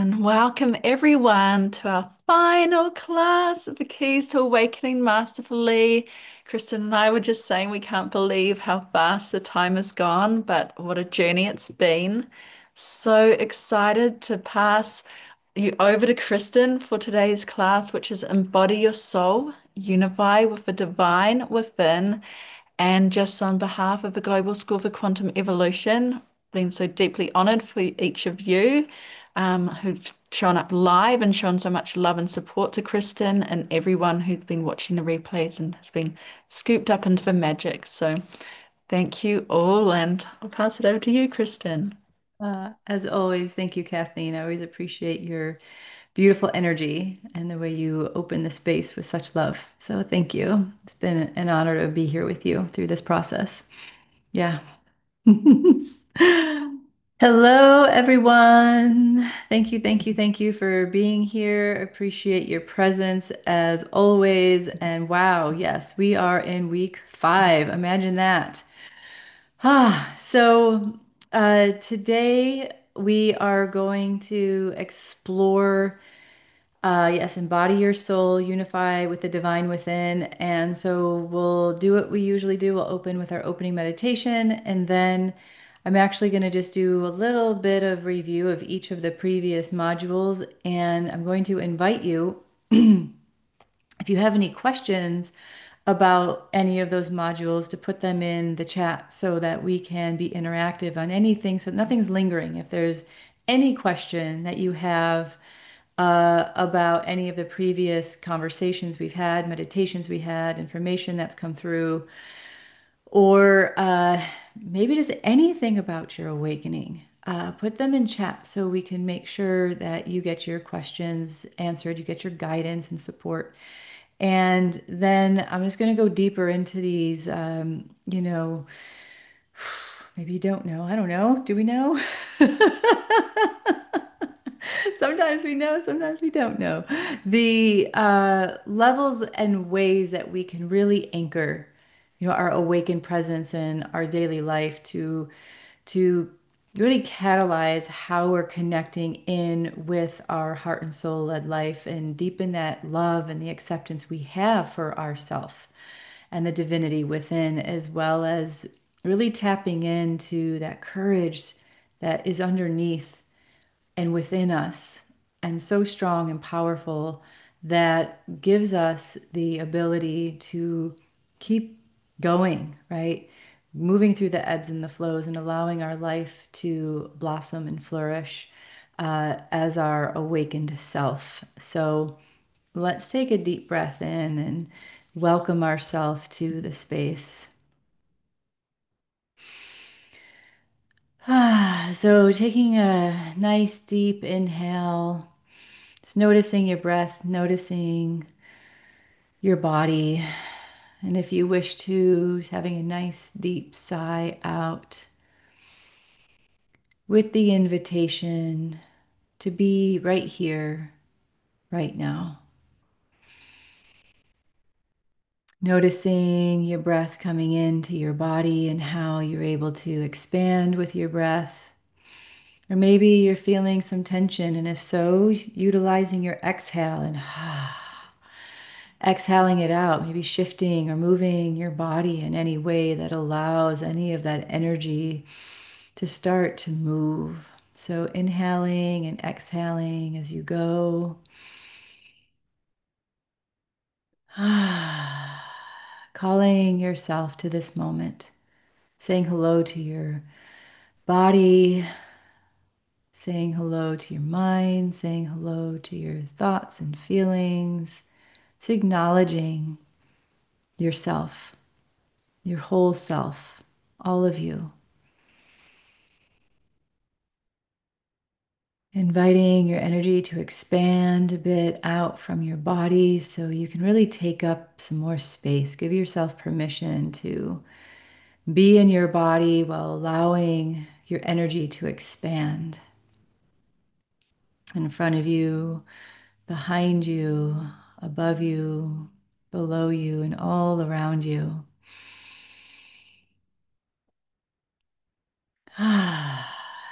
And welcome everyone to our final class of the Keys to Awakening Masterfully. Kristen and I were just saying we can't believe how fast the time has gone, but what a journey it's been. So excited to pass you over to Kristen for today's class, which is Embody Your Soul, Unify with the Divine Within. And just on behalf of the Global School for Quantum Evolution, been so deeply honored for each of you who've shown up live and shown so much love and support to Kristen and everyone who's been watching the replays and has been scooped up into the magic. So thank you all, and I'll pass it over to you, Kristen. As always, thank you, Kathleen. I always appreciate your beautiful energy and the way you open the space with such love. So thank you. It's been an honor to be here with you through this process. Yeah. Hello, everyone. Thank you for being here. Appreciate your presence as always. And wow, yes, we are in week 5. Imagine that. Today we are going to explore, yes, embody your soul, unify with the divine within. And so we'll do what we usually do. We'll open with our opening meditation, and then I'm actually going to just do a little bit of review of each of the previous modules. And I'm going to invite you, if you have any questions about any of those modules, to put them in the chat so that we can be interactive on anything, so nothing's lingering. If there's any question that you have about any of the previous conversations we've had, meditations we had, information that's come through, or maybe just anything about your awakening, put them in chat so we can make sure that you get your questions answered, you get your guidance and support. And then I'm just going to go deeper into these, maybe you don't know. I don't know. Do we know? Sometimes we know, sometimes we don't know. The levels and ways that we can really anchor, our awakened presence in our daily life to really catalyze how we're connecting in with our heart and soul led life and deepen that love and the acceptance we have for ourself and the divinity within, as well as really tapping into that courage that is underneath and within us, and so strong and powerful, that gives us the ability to keep going, right? Moving through the ebbs and the flows and allowing our life to blossom and flourish as our awakened self. So let's take a deep breath in and welcome ourselves to the space. So taking a nice deep inhale. Just noticing your breath, noticing your body. And if you wish to, having a nice deep sigh out with the invitation to be right here, right now. Noticing your breath coming into your body and how you're able to expand with your breath. Or maybe you're feeling some tension, and if so, utilizing your exhale and exhaling it out, maybe shifting or moving your body in any way that allows any of that energy to start to move. So inhaling and exhaling as you go. Calling yourself to this moment, saying hello to your body, saying hello to your mind, saying hello to your thoughts and feelings, just acknowledging yourself, your whole self, all of you. Inviting your energy to expand a bit out from your body so you can really take up some more space. Give yourself permission to be in your body while allowing your energy to expand in front of you, behind you, above you, below you, and all around you.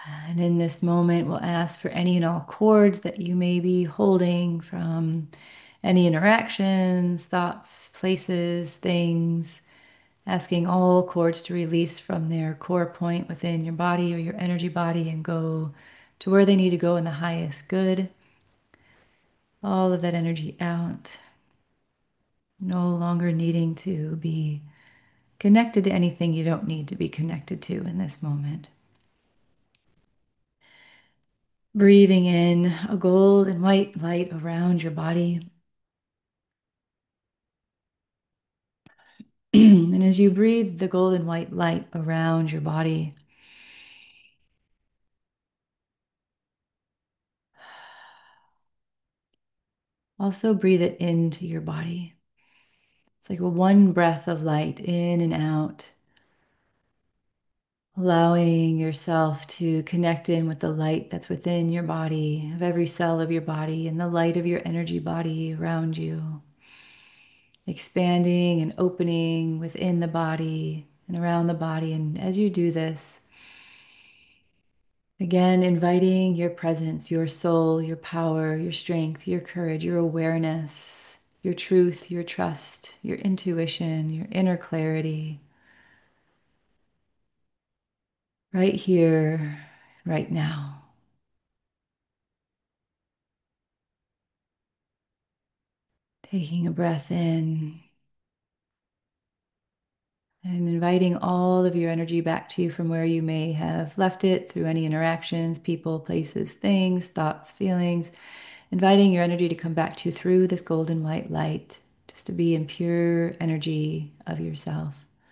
And in this moment, we'll ask for any and all cords that you may be holding from any interactions, thoughts, places, things, asking all cords to release from their core point within your body or your energy body and go to where they need to go in the highest good. All of that energy out, no longer needing to be connected to anything you don't need to be connected to in this moment. Breathing in a gold and white light around your body. And as you breathe the golden white light around your body, also breathe it into your body. It's like a one breath of light in and out, allowing yourself to connect in with the light that's within your body, of every cell of your body, and the light of your energy body around you, expanding and opening within the body and around the body. And as you do this, again, inviting your presence, your soul, your power, your strength, your courage, your awareness, your truth, your trust, your intuition, your inner clarity, right here, right now. Taking a breath in and inviting all of your energy back to you from where you may have left it through any interactions, people, places, things, thoughts, feelings. Inviting your energy to come back to you through this golden white light, just to be in pure energy of yourself.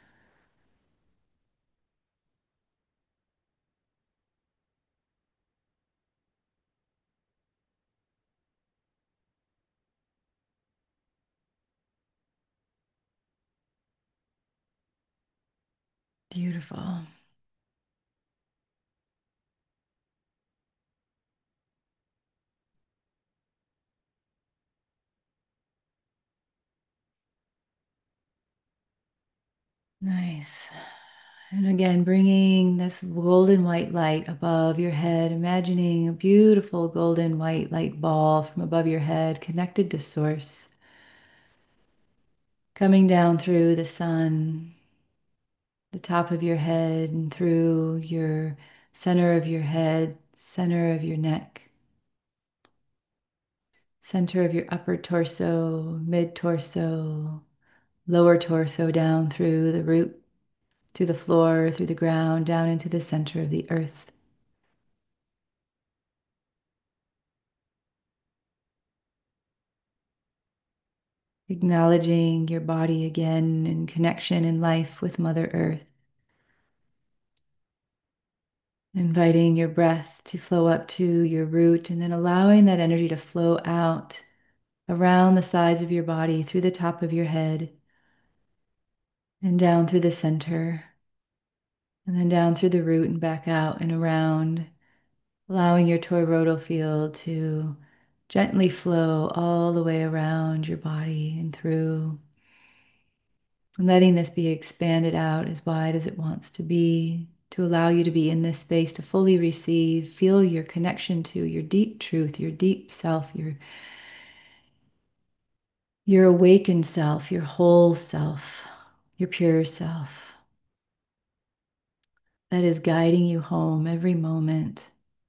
Beautiful. Nice. And again, bringing this golden white light above your head, imagining a beautiful golden white light ball from above your head connected to source, coming down through the sun, the top of your head, and through your center of your head, center of your neck, center of your upper torso, mid torso, lower torso, down through the root, through the floor, through the ground, down into the center of the earth. Acknowledging your body again in connection in life with Mother Earth. Inviting your breath to flow up to your root and then allowing that energy to flow out around the sides of your body, through the top of your head, and down through the center, and then down through the root and back out and around, allowing your toroidal field to gently flow all the way around your body and through. And letting this be expanded out as wide as it wants to be, to allow you to be in this space to fully receive, feel your connection to your deep truth, your deep self, your awakened self, your whole self, your pure self that is guiding you home every moment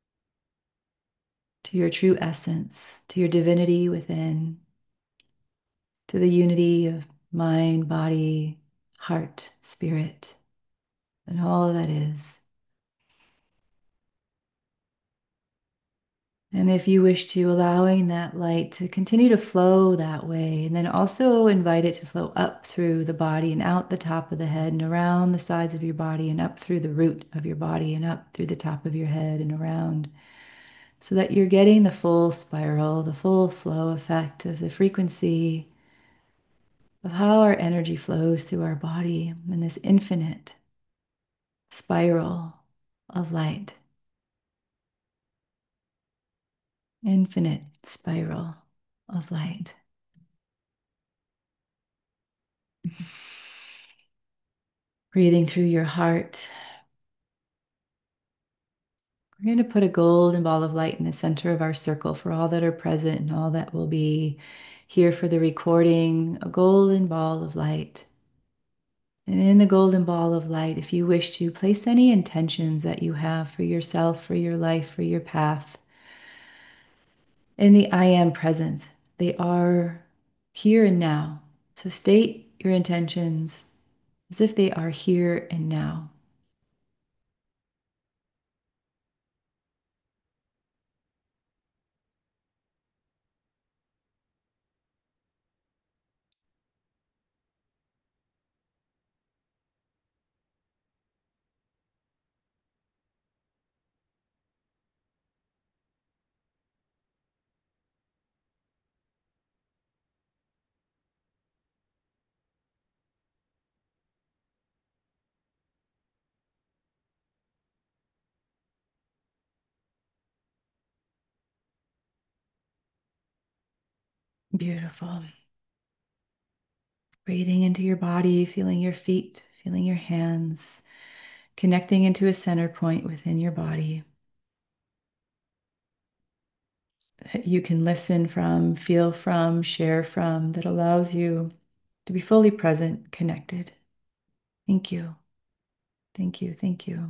to your true essence, to your divinity within, to the unity of mind, body, heart, spirit, and all that is. And if you wish to, allowing that light to continue to flow that way, and then also invite it to flow up through the body and out the top of the head and around the sides of your body and up through the root of your body and up through the top of your head and around, so that you're getting the full spiral, the full flow effect of the frequency of how our energy flows through our body in this infinite spiral of light, infinite spiral of light. Breathing through your heart, We're going to put a golden ball of light in the center of our circle for all that are present and all that will be here for the recording, a golden ball of light. And in the golden ball of light, if you wish to place any intentions that you have for yourself, for your life, for your path, in the I am presence, they are here and now. So state your intentions as if they are here and now. Beautiful. Breathing into your body, feeling your feet, feeling your hands, connecting into a center point within your body that you can listen from, feel from, share from, that allows you to be fully present, connected. Thank you. Thank you. Thank you.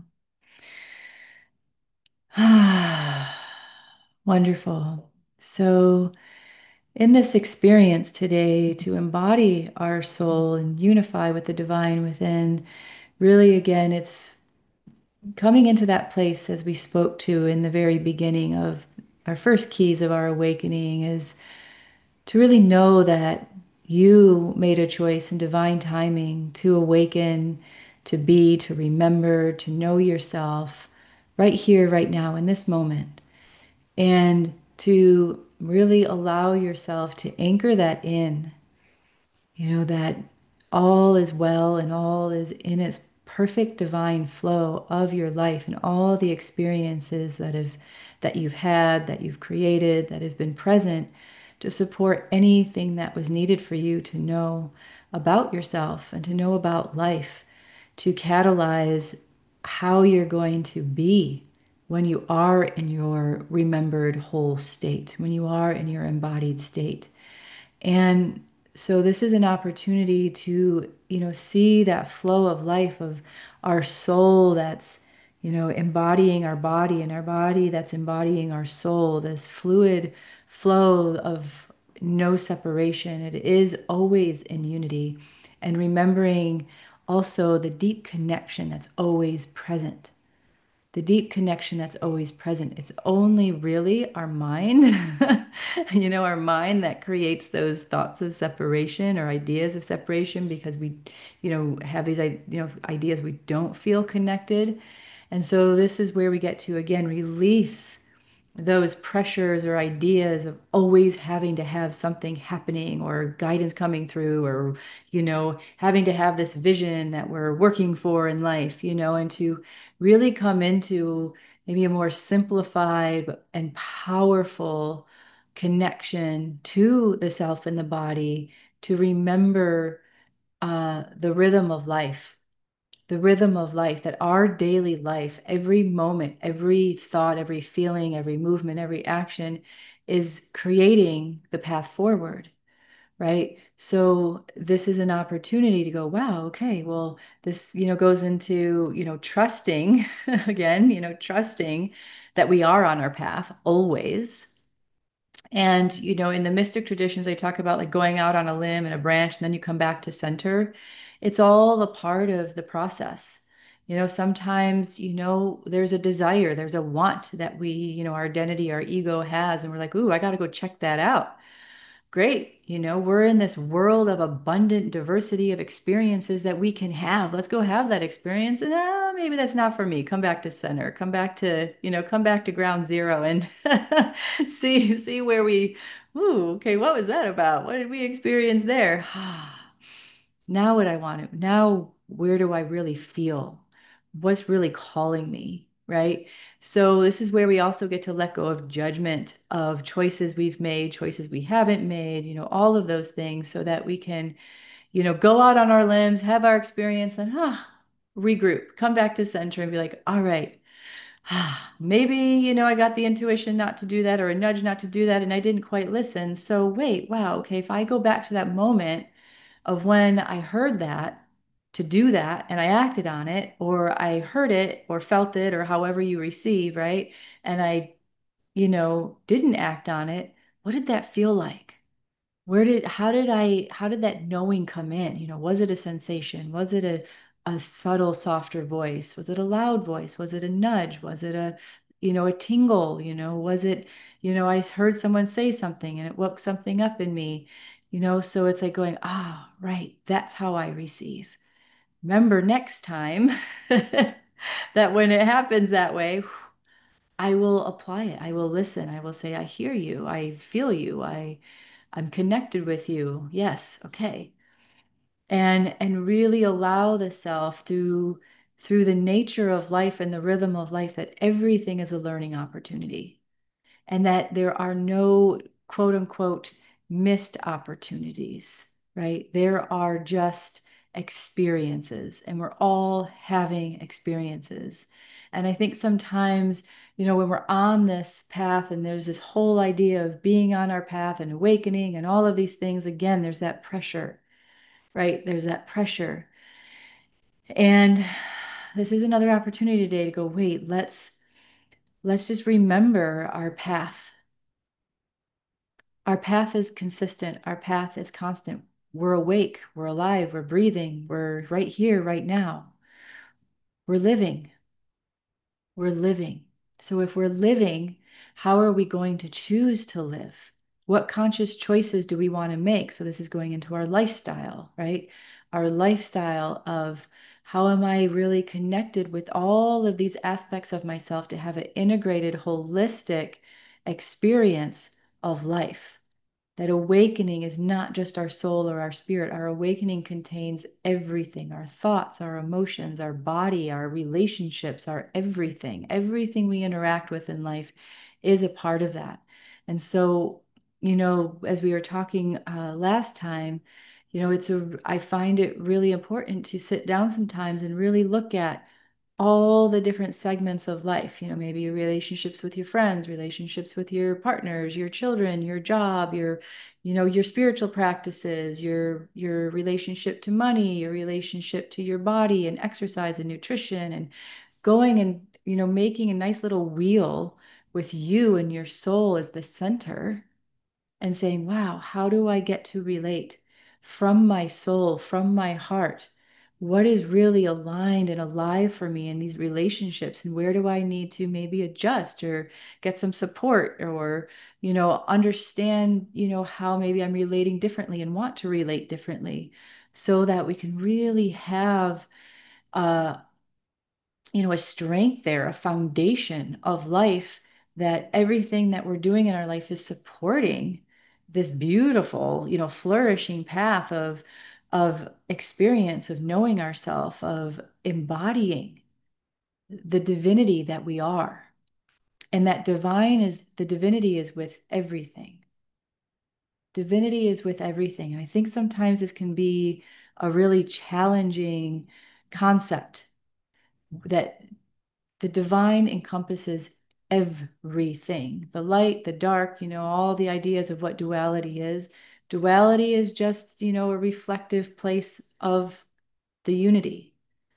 Wonderful. So, in this experience today, to embody our soul and unify with the divine within, really, again, it's coming into that place as we spoke to in the very beginning of our first keys of our awakening is to really know that you made a choice in divine timing to awaken, to be, to remember, to know yourself right here, right now, in this moment, and to really allow yourself to anchor that in, that all is well and all is in its perfect divine flow of your life and all the experiences that you've had, that you've created, that have been present to support anything that was needed for you to know about yourself and to know about life, to catalyze how you're going to be when you are in your remembered whole state, when you are in your embodied state. And so this is an opportunity to, see that flow of life of our soul that's, embodying our body and our body that's embodying our soul, this fluid flow of no separation. It is always in unity. And remembering also the deep connection that's always present, the deep connection that's always present. It's only really our mind, our mind that creates those thoughts of separation or ideas of separation because we, have these, ideas we don't feel connected. And so this is where we get to again release those pressures or ideas of always having to have something happening or guidance coming through or having to have this vision that we're working for in life, and to really come into maybe a more simplified and powerful connection to the self and the body, to remember the rhythm of life, that our daily life, every moment, every thought, every feeling, every movement, every action is creating the path forward, right? So this is an opportunity to go, wow, okay, well, this, goes into, trusting again, trusting that we are on our path always. And, in the mystic traditions, they talk about like going out on a limb and a branch, and then you come back to center. It's all a part of the process. Sometimes, there's a desire, there's a want that we, our identity, our ego has, and we're like, ooh, I got to go check that out. Great. We're in this world of abundant diversity of experiences that we can have. Let's go have that experience. And maybe that's not for me. Come back to center. Come back to ground zero and see where ooh, okay, what was that about? What did we experience there? Now what I want to, now where do I really feel? What's really calling me, right? So this is where we also get to let go of judgment of choices we've made, choices we haven't made, all of those things so that we can, go out on our limbs, have our experience and regroup, come back to center and be like, all right, maybe, I got the intuition not to do that or a nudge not to do that, and I didn't quite listen. So wait, wow, okay, if I go back to that moment of when I heard that to do that and I acted on it, or I heard it or felt it, or however you receive, right? And I, didn't act on it, what did that feel like? How did that knowing come in? Was it a sensation? Was it a subtle, softer voice? Was it a loud voice? Was it a nudge? Was it a tingle? Was it, I heard someone say something and it woke something up in me, so it's like going, ah, right, that's how I receive. Remember next time that when it happens that way, I will apply it. I will listen. I will say, I hear you. I feel you. I'm connected with you. Yes, okay. And really allow the self through the nature of life and the rhythm of life that everything is a learning opportunity and that there are no quote unquote missed opportunities, right? There are just experiences, and we're all having experiences. And I think sometimes, when we're on this path and there's this whole idea of being on our path and awakening and all of these things, again, there's that pressure, right? There's that pressure. And this is another opportunity today to go, wait, let's just remember our path. Our path is consistent. Our path is constant. We're awake. We're alive. We're breathing. We're right here, right now. We're living. We're living. So if we're living, how are we going to choose to live? What conscious choices do we want to make? So this is going into our lifestyle, right? Our lifestyle of how am I really connected with all of these aspects of myself to have an integrated, holistic experience of life. That awakening is not just our soul or our spirit. Our awakening contains everything, our thoughts, our emotions, our body, our relationships, our everything. Everything we interact with in life is a part of that. And so, as we were talking last time, I find it really important to sit down sometimes and really look at all the different segments of life, maybe your relationships with your friends, relationships with your partners, your children, your job, your spiritual practices, your relationship to money, your relationship to your body and exercise and nutrition and going and, making a nice little wheel with you and your soul as the center and saying, wow, how do I get to relate from my soul, from my heart? What is really aligned and alive for me in these relationships? And where do I need to maybe adjust or get some support or, understand, how maybe I'm relating differently and want to relate differently so that we can really have uh, a strength there, a foundation of life that everything that we're doing in our life is supporting this beautiful, flourishing path of experience, of knowing ourselves, of embodying the divinity that we are. And that the divinity is with everything. Divinity is with everything. And I think sometimes this can be a really challenging concept that the divine encompasses everything, the light, the dark, all the ideas of what duality is. Duality is just, a reflective place of the unity.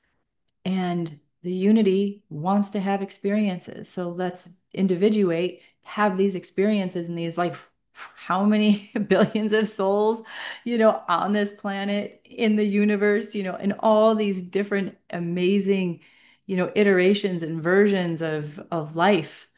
And the unity wants to have experiences. So let's individuate, have these experiences and these like how many billions of souls, on this planet, in the universe, in all these different amazing, iterations and versions of life.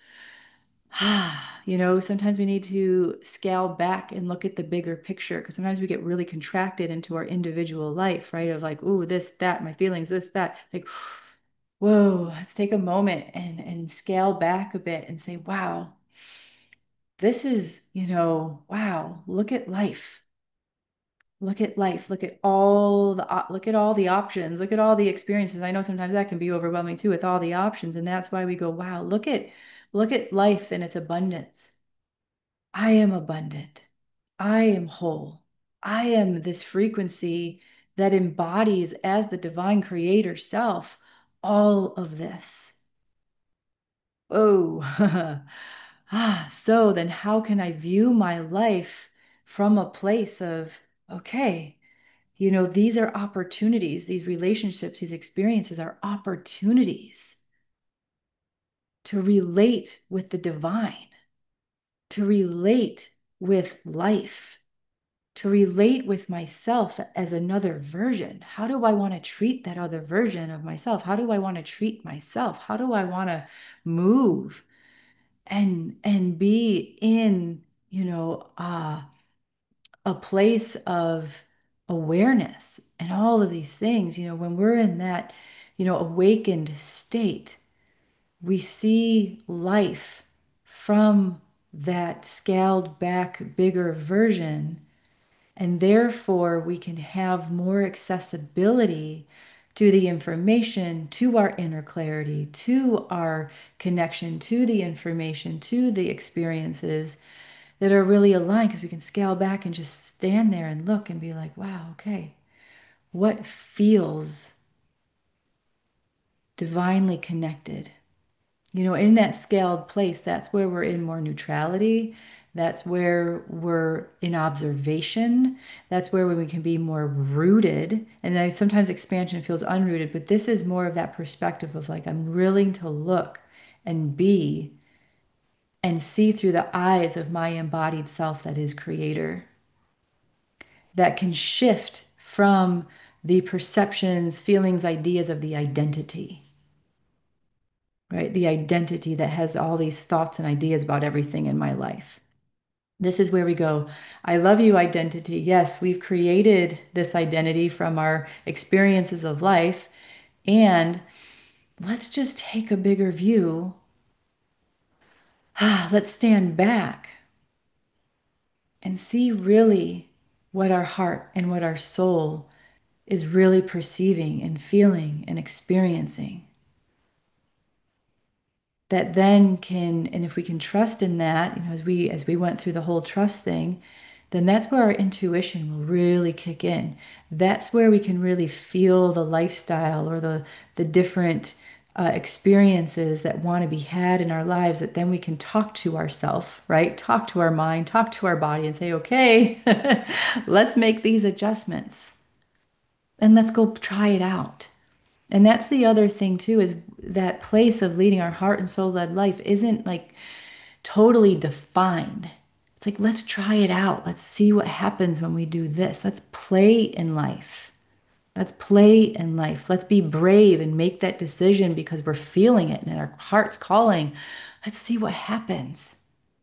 Sometimes we need to scale back and look at the bigger picture because sometimes we get really contracted into our individual life, right? Of like, ooh, this, that, my feelings, this, that. Like, whoa, let's take a moment and scale back a bit and say, wow, this is, wow, look at life. Look at life. Look at all the options. Look at all the experiences. I know sometimes that can be overwhelming too with all the options. And that's why we go, wow, look at life in its abundance. I am abundant. I am whole. I am this frequency that embodies as the divine creator self all of this. Oh, so then how can I view my life from a place of, okay, these are opportunities, these relationships, these experiences are opportunities to relate with the divine, to relate with life, to relate with myself as another version. How do I want to treat that other version of myself? How do I want to treat myself? How do I want to move and be in, a place of awareness and all of these things, when we're in that, awakened state, we see life from that scaled back, bigger version. And therefore, we can have more accessibility to the information, to our inner clarity, to our connection, to the information, to the experiences that are really aligned because we can scale back and just stand there and look and be like, wow, okay, what feels divinely connected? In that scaled place, that's where we're in more neutrality. That's where we're in observation. That's where we can be more rooted. And sometimes expansion feels unrooted, but this is more of that perspective of like, I'm willing to look and be and see through the eyes of my embodied self that is creator, that can shift from the perceptions, feelings, ideas of the identity, right? The identity that has all these thoughts and ideas about everything in my life. This is where we go, I love you, identity. Yes, we've created this identity from our experiences of life. And let's just take a bigger view. Let's stand back and see really what our heart and what our soul is really perceiving and feeling and experiencing. That then can, and if we can trust in that, as we went through the whole trust thing, then that's where our intuition will really kick in. That's where we can really feel the lifestyle or the different experiences that want to be had in our lives, that then we can talk to ourself, right? Talk to our mind, talk to our body and say, okay, let's make these adjustments and let's go try it out. And that's the other thing too, is that place of leading our heart and soul led life isn't like totally defined. It's like, let's try it out. Let's see what happens when we do this. Let's play in life. Let's play in life. Let's be brave and make that decision because we're feeling it and our heart's calling. Let's see what happens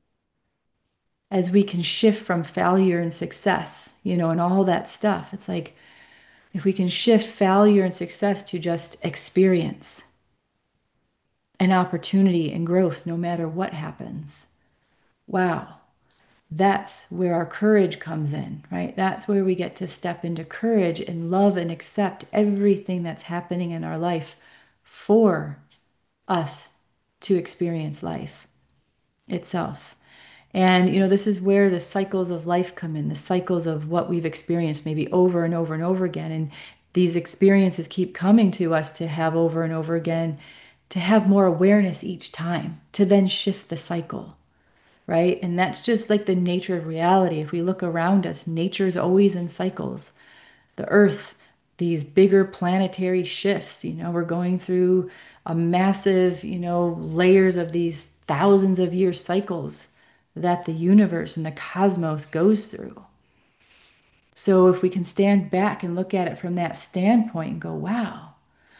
as we can shift from failure and success, and all that stuff. It's like, if we can shift failure and success to just experience and opportunity and growth no matter what happens. Wow, that's where our courage comes in, right? That's where we get to step into courage and love and accept everything that's happening in our life for us to experience life itself. And, this is where the cycles of life come in, the cycles of what we've experienced maybe over and over and over again. And these experiences keep coming to us to have over and over again, to have more awareness each time, to then shift the cycle, right? And that's just like the nature of reality. If we look around us, nature's always in cycles. The earth, these bigger planetary shifts, we're going through a massive, layers of these thousands of year cycles that the universe and the cosmos goes through. So if we can stand back and look at it from that standpoint and go, wow,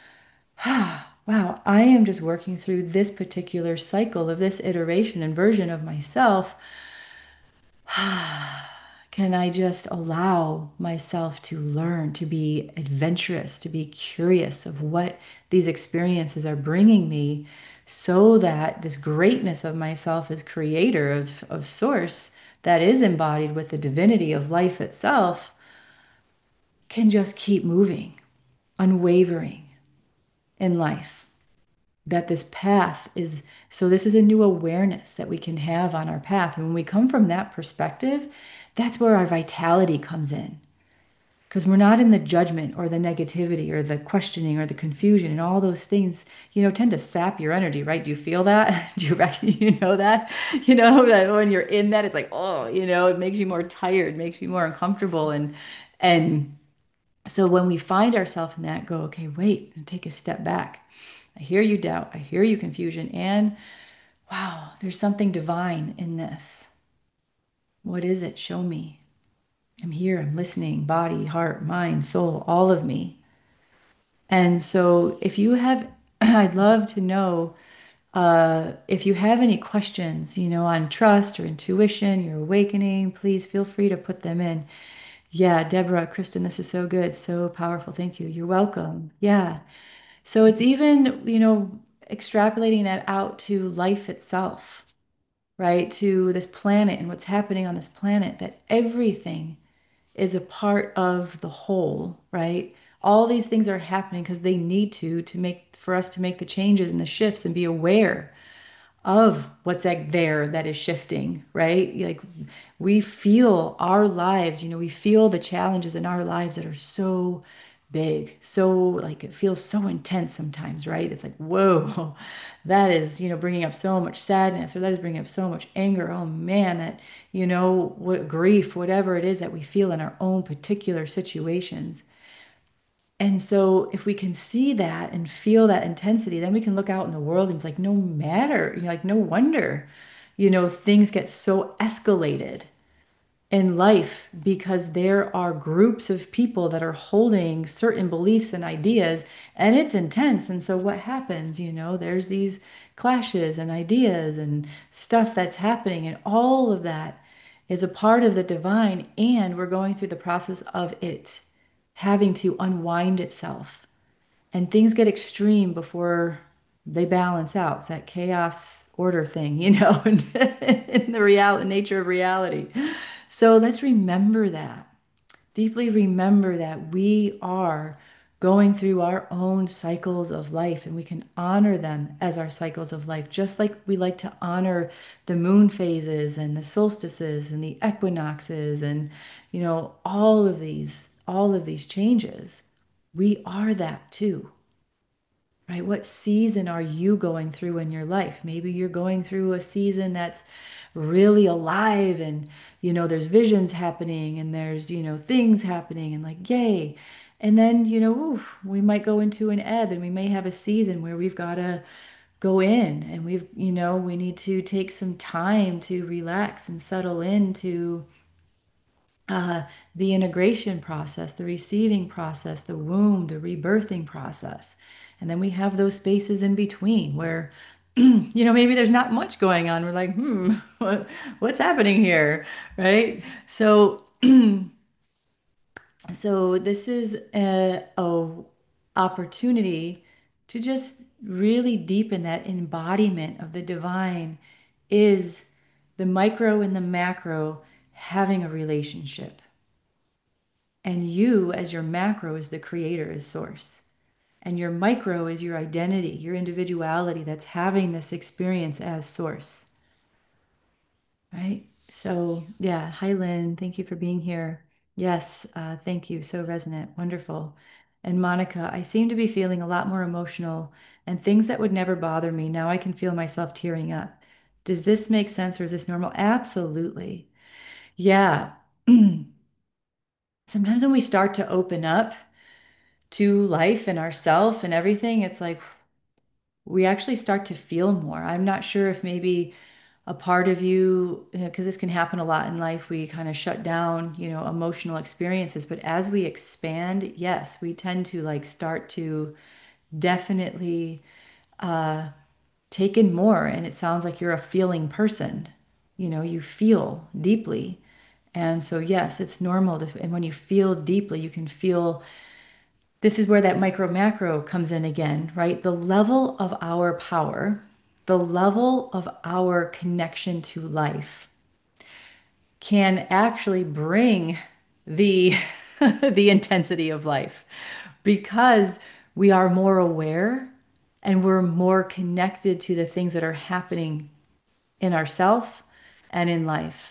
wow, I am just working through this particular cycle of this iteration and version of myself. Can I just allow myself to learn, to be adventurous, to be curious of what these experiences are bringing me so that this greatness of myself as creator of source that is embodied with the divinity of life itself can just keep moving, unwavering in life. That this path is, so this is a new awareness that we can have on our path. And when we come from that perspective, that's where our vitality comes in. because we're not in the judgment or the negativity or the questioning or the confusion and all those things, tend to sap your energy, right? Do you feel that? Do you reckon you know that? That when you're in that, it's like, oh, it makes you more tired, makes you more uncomfortable. And so when we find ourselves in that, go, okay, wait, and take a step back. I hear you doubt, I hear you confusion, and wow, there's something divine in this. What is it? Show me. I'm here, I'm listening, body, heart, mind, soul, all of me. And so if you have, I'd love to know if you have any questions, on trust or intuition, your awakening, please feel free to put them in. Yeah, Deborah, Kristen, this is so good, so powerful. Thank you. You're welcome. Yeah. So it's even, extrapolating that out to life itself, right? To this planet and what's happening on this planet, that everything is a part of the whole, right? All these things are happening because they need to make for us to make the changes and the shifts and be aware of what's like there that is shifting, right? Like we feel our lives, we feel the challenges in our lives that are so big, so like it feels so intense sometimes, right? It's like, whoa, that is, bringing up so much sadness, or that is bringing up so much anger. Oh man, that, what grief, whatever it is that we feel in our own particular situations. And so if we can see that and feel that intensity, then we can look out in the world and be like, no matter, like no wonder, things get so escalated in life because there are groups of people that are holding certain beliefs and ideas and it's intense. And so what happens, there's these clashes and ideas and stuff that's happening, and all of that is a part of the divine, and we're going through the process of it having to unwind itself. And things get extreme before they balance out. It's that chaos order thing, in the nature of reality. So let's remember that, deeply remember that we are going through our own cycles of life, and we can honor them as our cycles of life, just like we like to honor the moon phases and the solstices and the equinoxes and, all of these changes. We are that too, right? What season are you going through in your life? Maybe you're going through a season that's really alive, and there's visions happening and there's things happening and like yay. And then we might go into an ebb, and we may have a season where we've got to go in, and we need to take some time to relax and settle into uh, the integration process, the receiving process, the womb, the rebirthing process. And then we have those spaces in between where, maybe there's not much going on. We're like, what's happening here? Right? So, so this is a opportunity to just really deepen that embodiment of the divine, is the micro and the macro having a relationship. And you, as your macro, is the creator, is source. And your micro is your identity, your individuality that's having this experience as source, right? So, yeah. Hi, Lynn. Thank you for being here. Yes. Thank you. So resonant. Wonderful. And Monica, I seem to be feeling a lot more emotional, and things that would never bother me. Now I can feel myself tearing up. Does this make sense, or is this normal? Absolutely. Yeah. Sometimes when we start to open up to life and ourself and everything, it's like we actually start to feel more. I'm not sure if maybe a part of you, because this can happen a lot in life, we kind of shut down, emotional experiences. But as we expand, yes, we tend to like start to definitely take in more. And it sounds like you're a feeling person. You feel deeply. And so, yes, it's normal to, and when you feel deeply, you can feel. This is where that micro macro comes in again, right? The level of our power, the level of our connection to life can actually bring the the intensity of life, because we are more aware and we're more connected to the things that are happening in ourself and in life.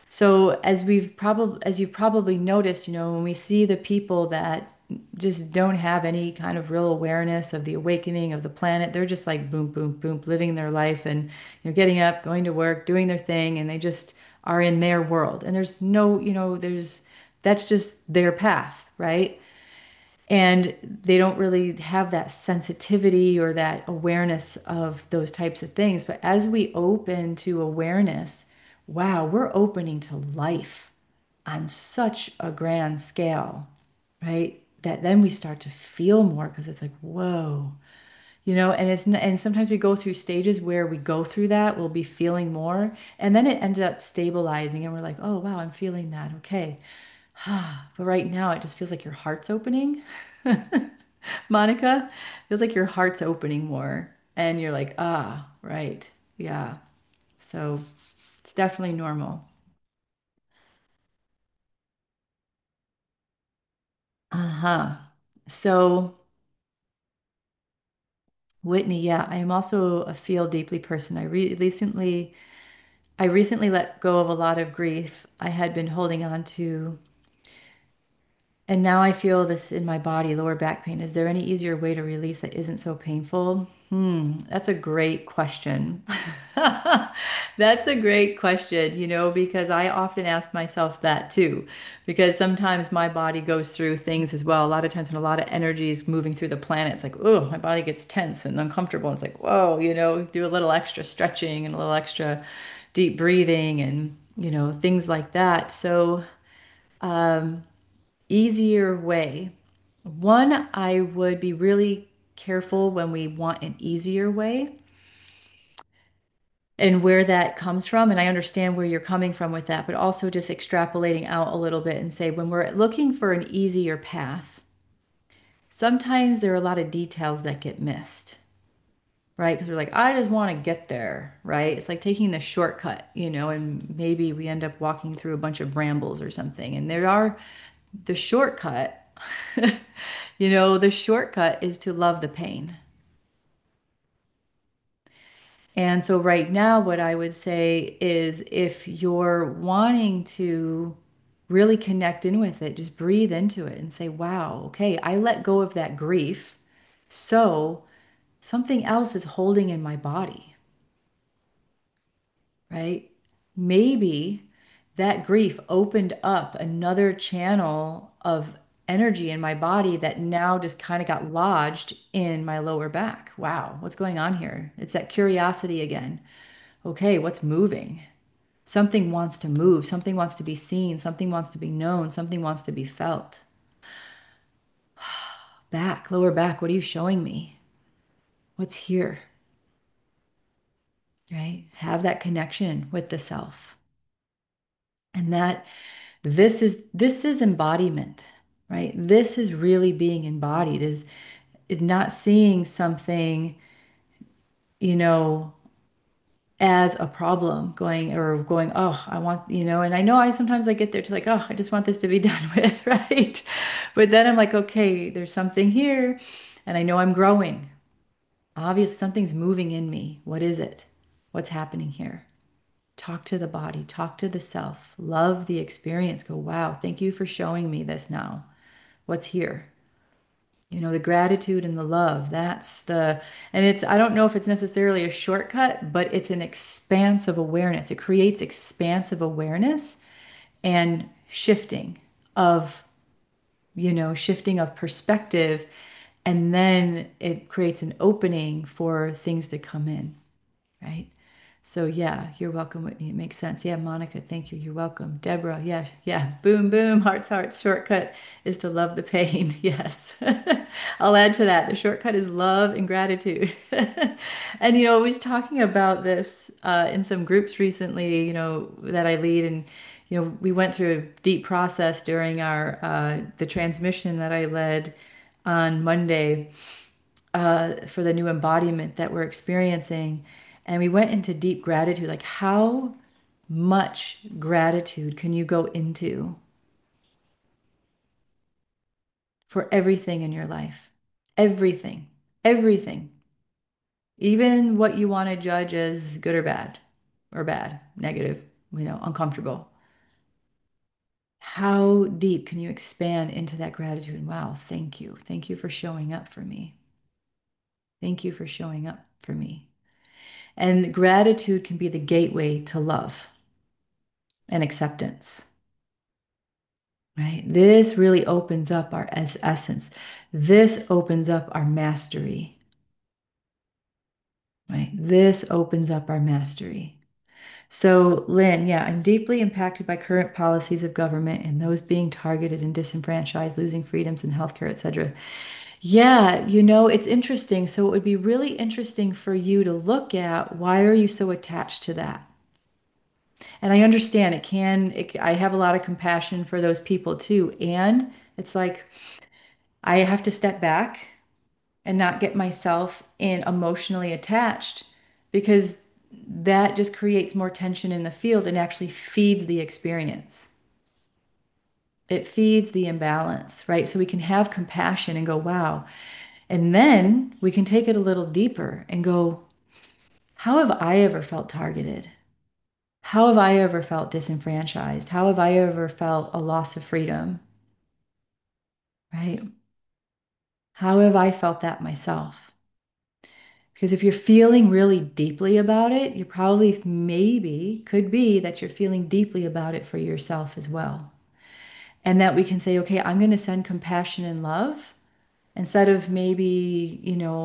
So as you've probably noticed, when we see the people that just don't have any kind of real awareness of the awakening of the planet, they're just like boom, boom, boom, living their life and getting up, going to work, doing their thing, and they just are in their world. And there's no, there's that's just their path, right? And they don't really have that sensitivity or that awareness of those types of things. But as we open to awareness, wow, we're opening to life on such a grand scale, right? That then we start to feel more because it's like, whoa, and sometimes we go through stages where we go through that, we'll be feeling more, and then it ends up stabilizing, and we're like, oh, wow, I'm feeling that. Okay. But right now, it just feels like your heart's opening. Monica, feels like your heart's opening more. And you're like, ah, right. Yeah. So it's definitely normal. Uh-huh. So, Whitney, yeah, I am also a feel deeply person. I recently let go of a lot of grief I had been holding on to. And now I feel this in my body, lower back pain. Is there any easier way to release that isn't so painful? That's a great question. That's a great question, because I often ask myself that too, because sometimes my body goes through things as well. A lot of times when a lot of energy is moving through the planet, it's like, oh, my body gets tense and uncomfortable. And it's like, whoa, do a little extra stretching and a little extra deep breathing and, things like that. So, easier way. One, I would be really careful when we want an easier way and where that comes from. And I understand where you're coming from with that, but also just extrapolating out a little bit and say, when we're looking for an easier path, sometimes there are a lot of details that get missed, right? Because we're like, I just want to get there, right? It's like taking the shortcut, and maybe we end up walking through a bunch of brambles or something. And there are the shortcut. The shortcut is to love the pain. And so, right now, what I would say is if you're wanting to really connect in with it, just breathe into it and say, wow, okay, I let go of that grief. So, something else is holding in my body, right? Maybe that grief opened up another channel of energy in my body that now just kind of got lodged in my lower back. Wow, what's going on here? It's that curiosity again. Okay, what's moving? Something wants to move, something wants to be seen, something wants to be known, something wants to be felt. Back, lower back, what are you showing me? What's here? Right? Have that connection with the self. And that this is embodiment, right? This is really being embodied is not seeing something, you know, as a problem going, oh, I want, and I know I sometimes I get there to like, oh, I just want this to be done with, right? But then I'm like, okay, there's something here and I know I'm growing. Obviously, something's moving in me. What is it? What's happening here? Talk to the body, talk to the self, love the experience. Go, wow, thank you for showing me this now. What's here? The gratitude and the love. And I don't know if it's necessarily a shortcut, but it's an expansive awareness. It creates expansive awareness and of, shifting of perspective. And then it creates an opening for things to come in, right? So yeah, you're welcome, Whitney. It makes sense. Yeah, Monica, thank you. You're welcome. Deborah, yeah, yeah. Boom, boom. Hearts, hearts. Shortcut is to love the pain. Yes. I'll add to that. The shortcut is love and gratitude. And I was talking about this in some groups recently, that I lead, and we went through a deep process during our the transmission that I led on Monday for the new embodiment that we're experiencing. And we went into deep gratitude. Like, how much gratitude can you go into for everything in your life? Everything, everything, even what you want to judge as good or bad, negative, uncomfortable. How deep can you expand into that gratitude? Wow, thank you. Thank you for showing up for me. Thank you for showing up for me. And gratitude can be the gateway to love and acceptance, right? This really opens up our essence. This opens up our mastery, right? This opens up our mastery. So, Lynn, yeah, I'm deeply impacted by current policies of government and those being targeted and disenfranchised, losing freedoms in healthcare, etc. Yeah, it's interesting. So it would be really interesting for you to look at why are you so attached to that? And I understand I have a lot of compassion for those people too. And it's like I have to step back and not get myself in emotionally attached because that just creates more tension in the field and actually feeds the experience. It feeds the imbalance, right? So we can have compassion and go, wow. And then we can take it a little deeper and go, how have I ever felt targeted? How have I ever felt disenfranchised? How have I ever felt a loss of freedom? Right? How have I felt that myself? Because if you're feeling really deeply about it, you probably maybe could be that you're feeling deeply about it for yourself as well. And that we can say, okay, I'm going to send compassion and love instead of maybe,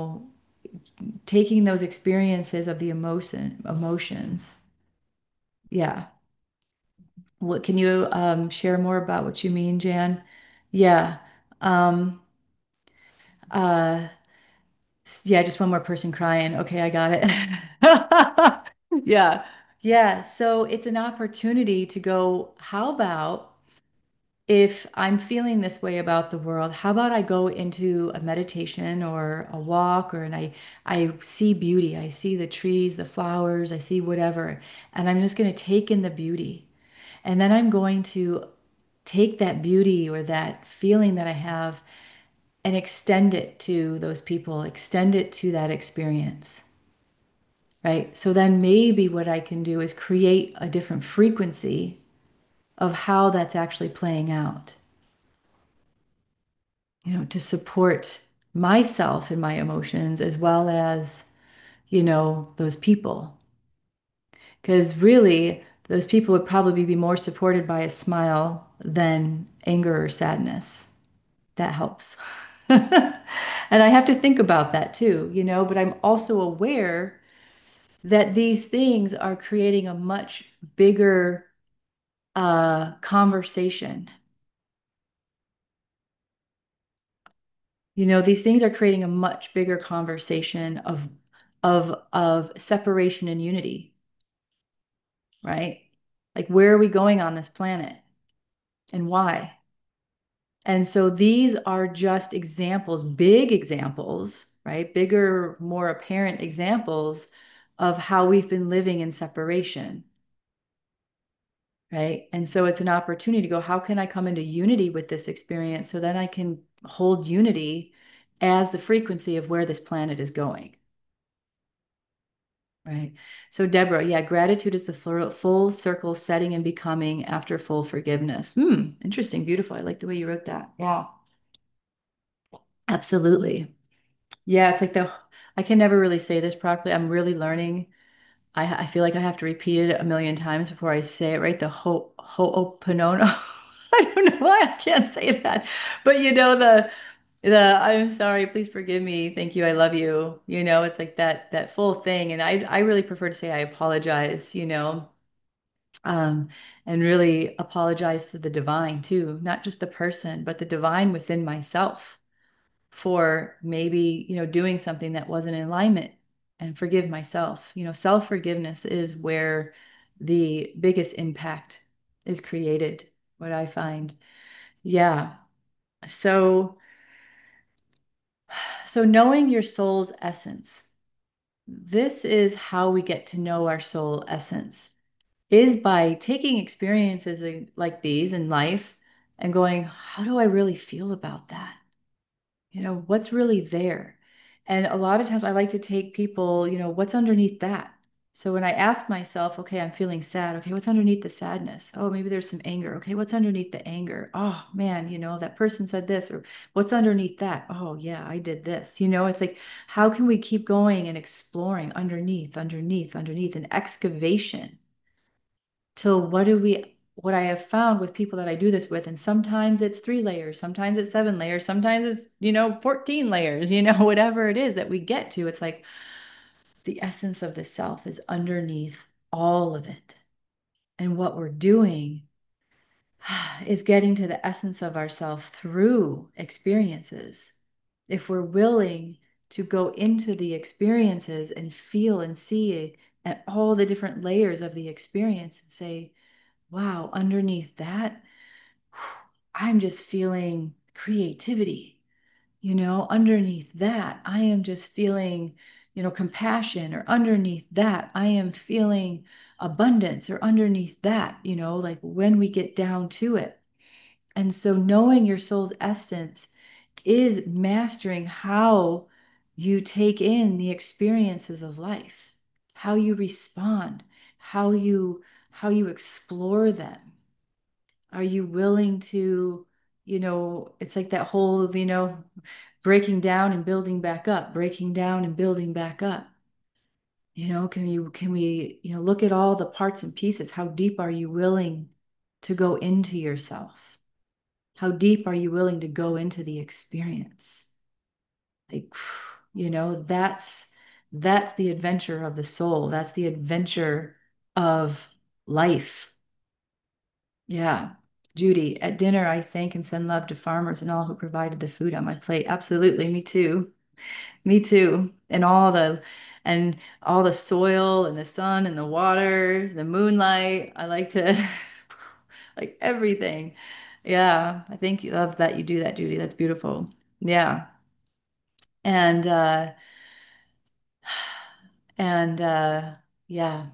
taking those experiences of the emotions. Yeah. What can you share more about what you mean, Jan? Yeah. Um, uh, yeah, just one more person crying. Okay, I got it. Yeah. Yeah. So it's an opportunity to go, how about if I'm feeling this way about the world, how about I go into a meditation or a walk and I see beauty. I see the trees, the flowers, I see whatever, and I'm just going to take in the beauty. And then I'm going to take that beauty or that feeling that I have and extend it to those people, extend it to that experience, right? So then maybe what I can do is create a different frequency of how that's actually playing out, to support myself and my emotions as well as, those people. Because really, those people would probably be more supported by a smile than anger or sadness. That helps. And I have to think about that too, but I'm also aware that these things are creating a much bigger conversation. These things are creating a much bigger conversation of separation and unity, right? Like where are we going on this planet and why? And so these are just examples, big examples, right? Bigger, more apparent examples of how we've been living in separation, right? And so it's an opportunity to go, how can I come into unity with this experience so then I can hold unity as the frequency of where this planet is going, right? So, Deborah, yeah, gratitude is the full circle setting and becoming after full forgiveness. Interesting, beautiful. I like the way you wrote that. Yeah, absolutely. Yeah, it's like I can never really say this properly. I'm really learning. I feel like I have to repeat it a million times before I say it right. The ho'oponono. I don't know why I can't say that. But the I'm sorry, please forgive me. Thank you. I love you. It's like that full thing. And I really prefer to say I apologize, um, and really apologize to the divine too, not just the person, but the divine within myself for maybe, doing something that wasn't in alignment and forgive myself. Self-forgiveness is where the biggest impact is created, what I find. Yeah. So, so knowing your soul's essence, this is how we get to know our soul essence, is by taking experiences like these in life and going, how do I really feel about that? What's really there? And a lot of times I like to take people, what's underneath that? So when I ask myself, okay, I'm feeling sad. Okay, what's underneath the sadness? Oh, maybe there's some anger. Okay, what's underneath the anger? Oh, man, that person said this, or what's underneath that? Oh, yeah, I did this. It's like, how can we keep going and exploring underneath, underneath, underneath, an excavation till what I have found with people that I do this with, and sometimes it's 3 layers, sometimes it's 7 layers, sometimes it's, 14 layers, whatever it is that we get to, it's like the essence of the self is underneath all of it. And what we're doing is getting to the essence of ourself through experiences. If we're willing to go into the experiences and feel and see at all the different layers of the experience and say, wow, underneath that, I'm just feeling creativity. Underneath that, I am just feeling, compassion, or underneath that, I am feeling abundance, or underneath that, like when we get down to it. And so knowing your soul's essence is mastering how you take in the experiences of life, how you respond, how you explore them. Are you willing to, it's like that whole, breaking down and building back up, breaking down and building back up. Can we, look at all the parts and pieces? How deep are you willing to go into yourself? How deep are you willing to go into the experience? Like, that's the adventure of the soul. That's the adventure of life. Yeah. Judy, at dinner, I thank and send love to farmers and all who provided the food on my plate. Absolutely. Me too. Me too. And all the soil and the sun and the water, the moonlight. I like to like everything. Yeah. I think you love that you do that, Judy. That's beautiful. Yeah. And and yeah.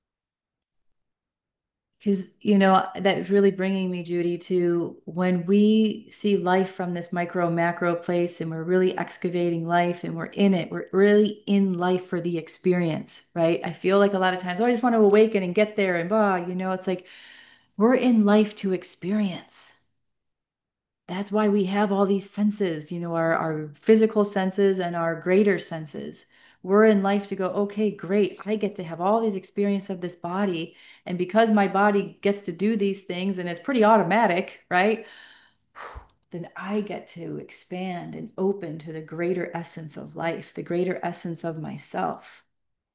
Because, that's really bringing me, Judy, to when we see life from this micro macro place and we're really excavating life and we're in it, we're really in life for the experience, right? I feel like a lot of times, oh, I just want to awaken and get there and blah, it's like we're in life to experience. That's why we have all these senses, our physical senses and our greater senses. We're in life to go, okay, great. I get to have all these experience of this body. And because my body gets to do these things and it's pretty automatic, right? Then I get to expand and open to the greater essence of life, the greater essence of myself.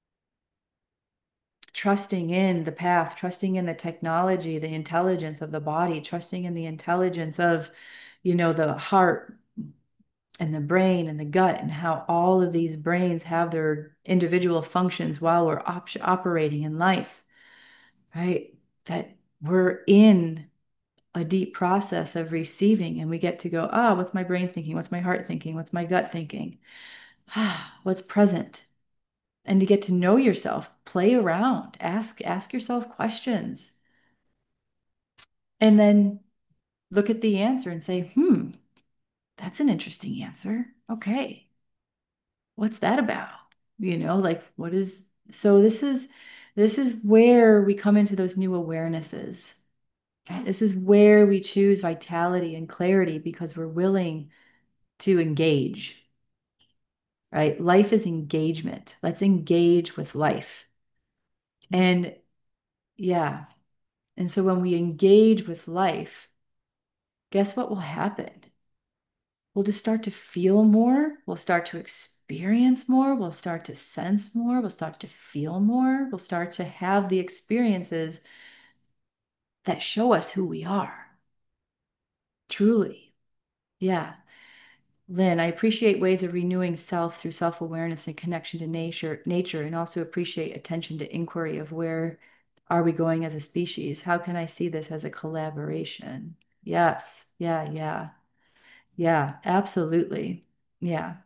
Trusting in the path, trusting in the technology, the intelligence of the body, trusting in the intelligence of, the heart and the brain and the gut, and how all of these brains have their individual functions while we're operating in life, right? That we're in a deep process of receiving, and we get to go, ah, what's my brain thinking? What's my heart thinking? What's my gut thinking? Ah, what's present? And to get to know yourself, play around, ask yourself questions, and then look at the answer and say, that's an interesting answer. Okay, what's that about? Like what is so this is where we come into those new awarenesses. Right? This is where we choose vitality and clarity because we're willing to engage, right? Life is engagement. Let's engage with life. And yeah. And so when we engage with life, guess what will happen? We'll just start to feel more. We'll start to experience more. We'll start to sense more. We'll start to feel more. We'll start to have the experiences that show us who we are. Truly. Yeah. Lynn, I appreciate ways of renewing self through self-awareness and connection to nature, and also appreciate attention to inquiry of where are we going as a species? How can I see this as a collaboration? Yes. Yeah, yeah. Yeah, absolutely. Yeah.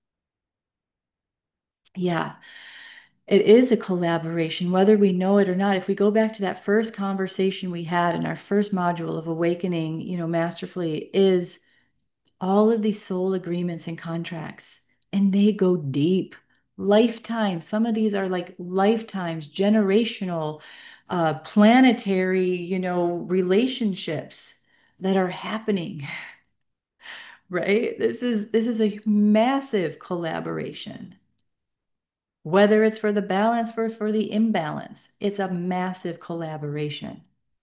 Yeah. It is a collaboration, whether we know it or not. If we go back to that first conversation we had in our first module of awakening, masterfully, is all of these soul agreements and contracts, and they go deep. Lifetimes. Some of these are like lifetimes, generational, planetary, relationships that are happening, right? This is a massive collaboration. Whether it's for the balance or for the imbalance, it's a massive collaboration.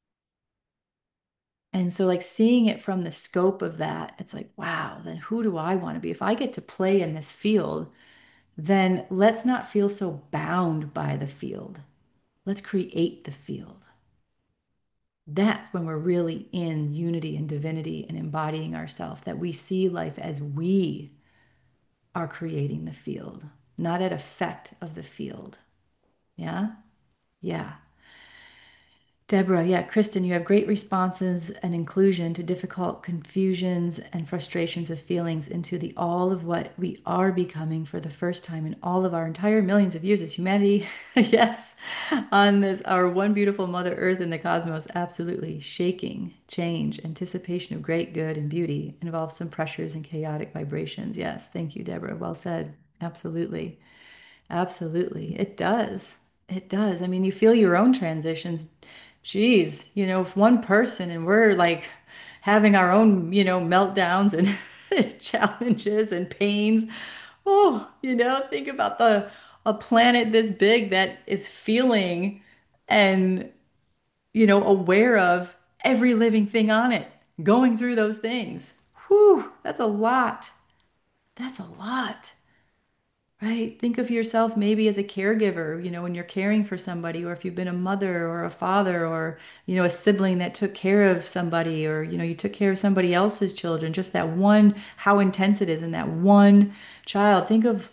And so, like, seeing it from the scope of that, it's like, wow, then who do I want to be? If I get to play in this field, then let's not feel so bound by the field. Let's create the field. That's when we're really in unity and divinity and embodying ourselves, that we see life as we are creating the field, not at effect of the field. Yeah? Yeah. Deborah, yeah, Kristen, you have great responses and inclusion to difficult confusions and frustrations of feelings into the all of what we are becoming for the first time in all of our entire millions of years as humanity. Yes, on this, our one beautiful Mother Earth in the cosmos, absolutely shaking, change, anticipation of great good and beauty involves some pressures and chaotic vibrations. Yes, thank you, Deborah. Well said. Absolutely. Absolutely. It does. It does. I mean, you feel your own transitions. Geez, if one person and we're like having our own, meltdowns and challenges and pains. Oh, think about a planet this big that is feeling and, aware of every living thing on it, going through those things. Whew, that's a lot. That's a lot. Right. Think of yourself maybe as a caregiver, when you're caring for somebody, or if you've been a mother or a father or, a sibling that took care of somebody, or, you took care of somebody else's children, just that one, how intense it is in that one child. Think of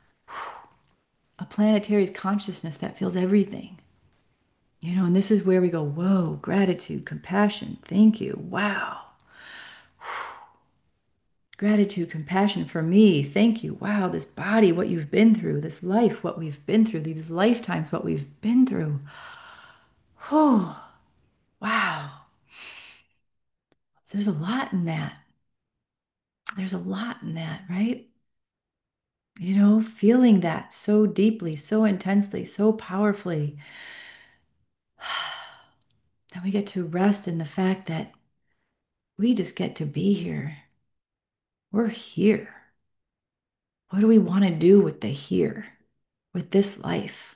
a planetary consciousness that feels everything, and this is where we go, whoa, gratitude, compassion, thank you, wow. Gratitude, compassion for me. Thank you. Wow, this body, what you've been through, this life, what we've been through, these lifetimes, what we've been through. Oh, wow. There's a lot in that. There's a lot in that, right? Feeling that so deeply, so intensely, so powerfully. Then we get to rest in the fact that we just get to be here. We're here. What do we want to do with the here, with this life?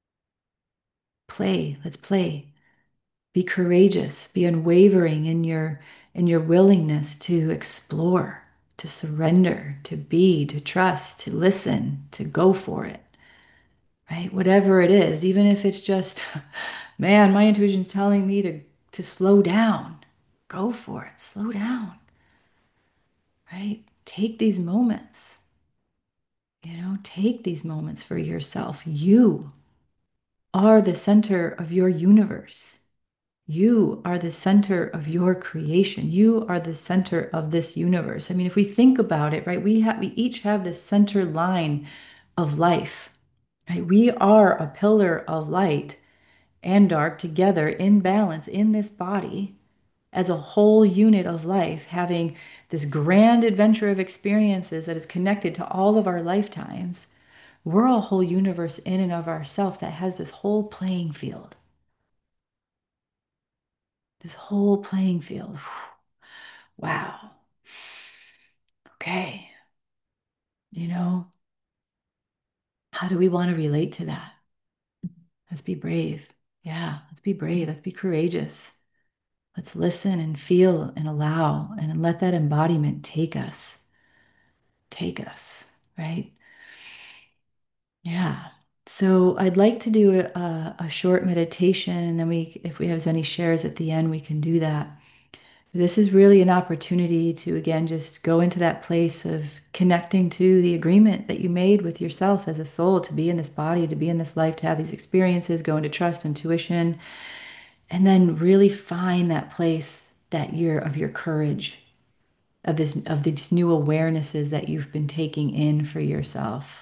Play. Let's play. Be courageous, be unwavering in your willingness to explore, to surrender, to be, to trust, to listen, to go for it. Right? Whatever it is, even if it's just, man, my intuition's telling me to slow down. Go for it. Slow down. Right? Take these moments. Take these moments for yourself. You are the center of your universe. You are the center of your creation. You are the center of this universe. I mean, if we think about it, right, we each have this center line of life, right? We are a pillar of light and dark together in balance in this body as a whole unit of life, having this grand adventure of experiences that is connected to all of our lifetimes. We're a whole universe in and of ourself that has this whole playing field. This whole playing field. Wow. Okay. You know, how do we want to relate to that? Let's be brave. Yeah, let's be brave. Let's be courageous. Let's listen and feel and allow and let that embodiment take us. Take us, right? Yeah. So I'd like to do a short meditation, and then if we have any shares at the end, we can do that. This is really an opportunity to, again, just go into that place of connecting to the agreement that you made with yourself as a soul to be in this body, to be in this life, to have these experiences, go into trust, intuition, and then really find that place that you're of your courage, of these new awarenesses that you've been taking in for yourself,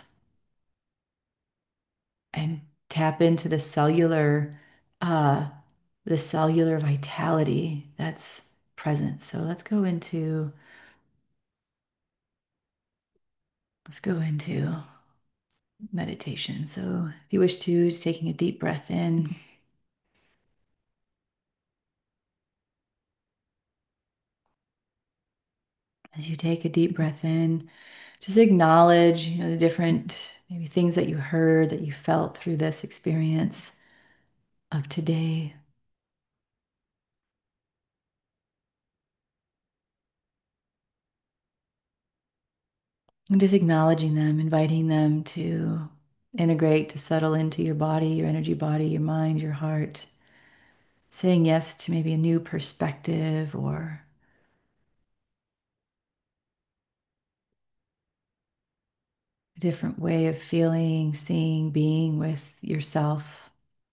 and tap into uh, the cellular vitality that's present. So let's go into meditation. So if you wish to, just taking a deep breath in. As you take a deep breath in, just acknowledge, the different maybe things that you heard, that you felt through this experience of today. And just acknowledging them, inviting them to integrate, to settle into your body, your energy body, your mind, your heart. Saying yes to maybe a new perspective or a different way of feeling, seeing, being with yourself,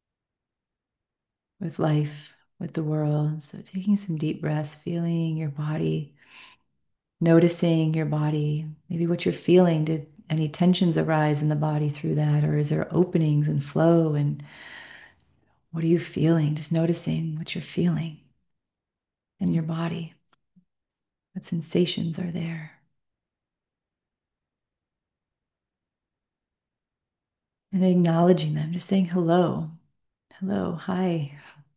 with life, with the world. So taking some deep breaths, feeling your body, noticing your body, maybe what you're feeling. Did any tensions arise in the body through that? Or is there openings and flow? And what are you feeling? Just noticing what you're feeling in your body. What sensations are there? And acknowledging them, just saying hello, hello, hi.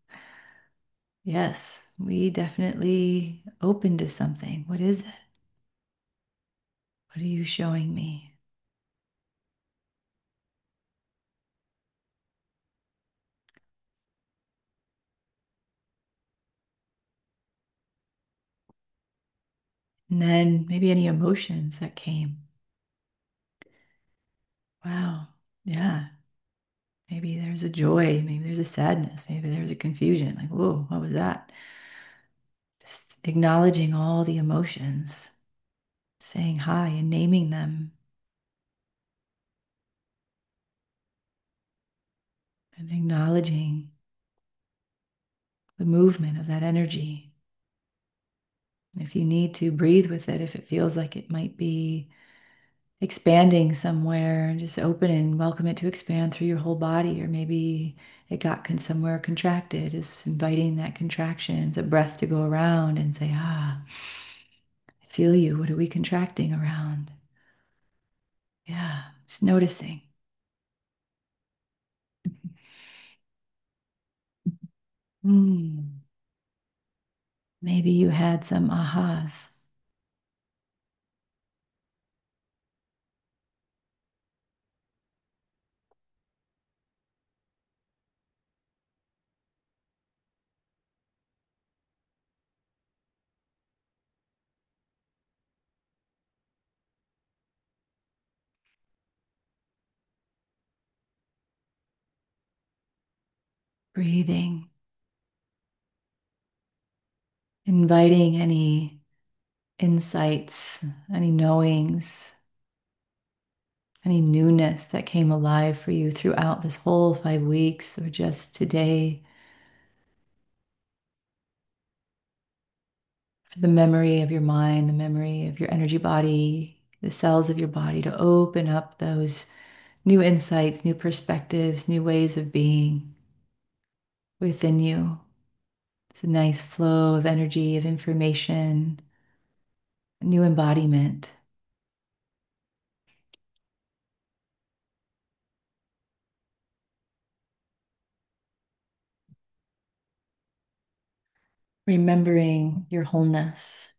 Yes, we definitely open to something. What is it? What are you showing me? And then maybe any emotions that came. Wow. Yeah. Maybe there's a joy. Maybe there's a sadness. Maybe there's a confusion. Like, whoa, what was that? Just acknowledging all the emotions, saying hi and naming them, and acknowledging the movement of that energy. If you need to, breathe with it. If it feels like it might be expanding somewhere, and just open and welcome it to expand through your whole body. Or maybe it got somewhere contracted, is inviting that contraction, the breath to go around and say, ah, I feel you. What are we contracting around? Yeah, just noticing. Mm. Maybe you had some ahas. Breathing, inviting any insights, any knowings, any newness that came alive for you throughout this whole 5 weeks or just today. The memory of your mind, the memory of your energy body, the cells of your body to open up those new insights, new perspectives, new ways of being within you. It's a nice flow of energy, of information, a new embodiment. Remembering your wholeness,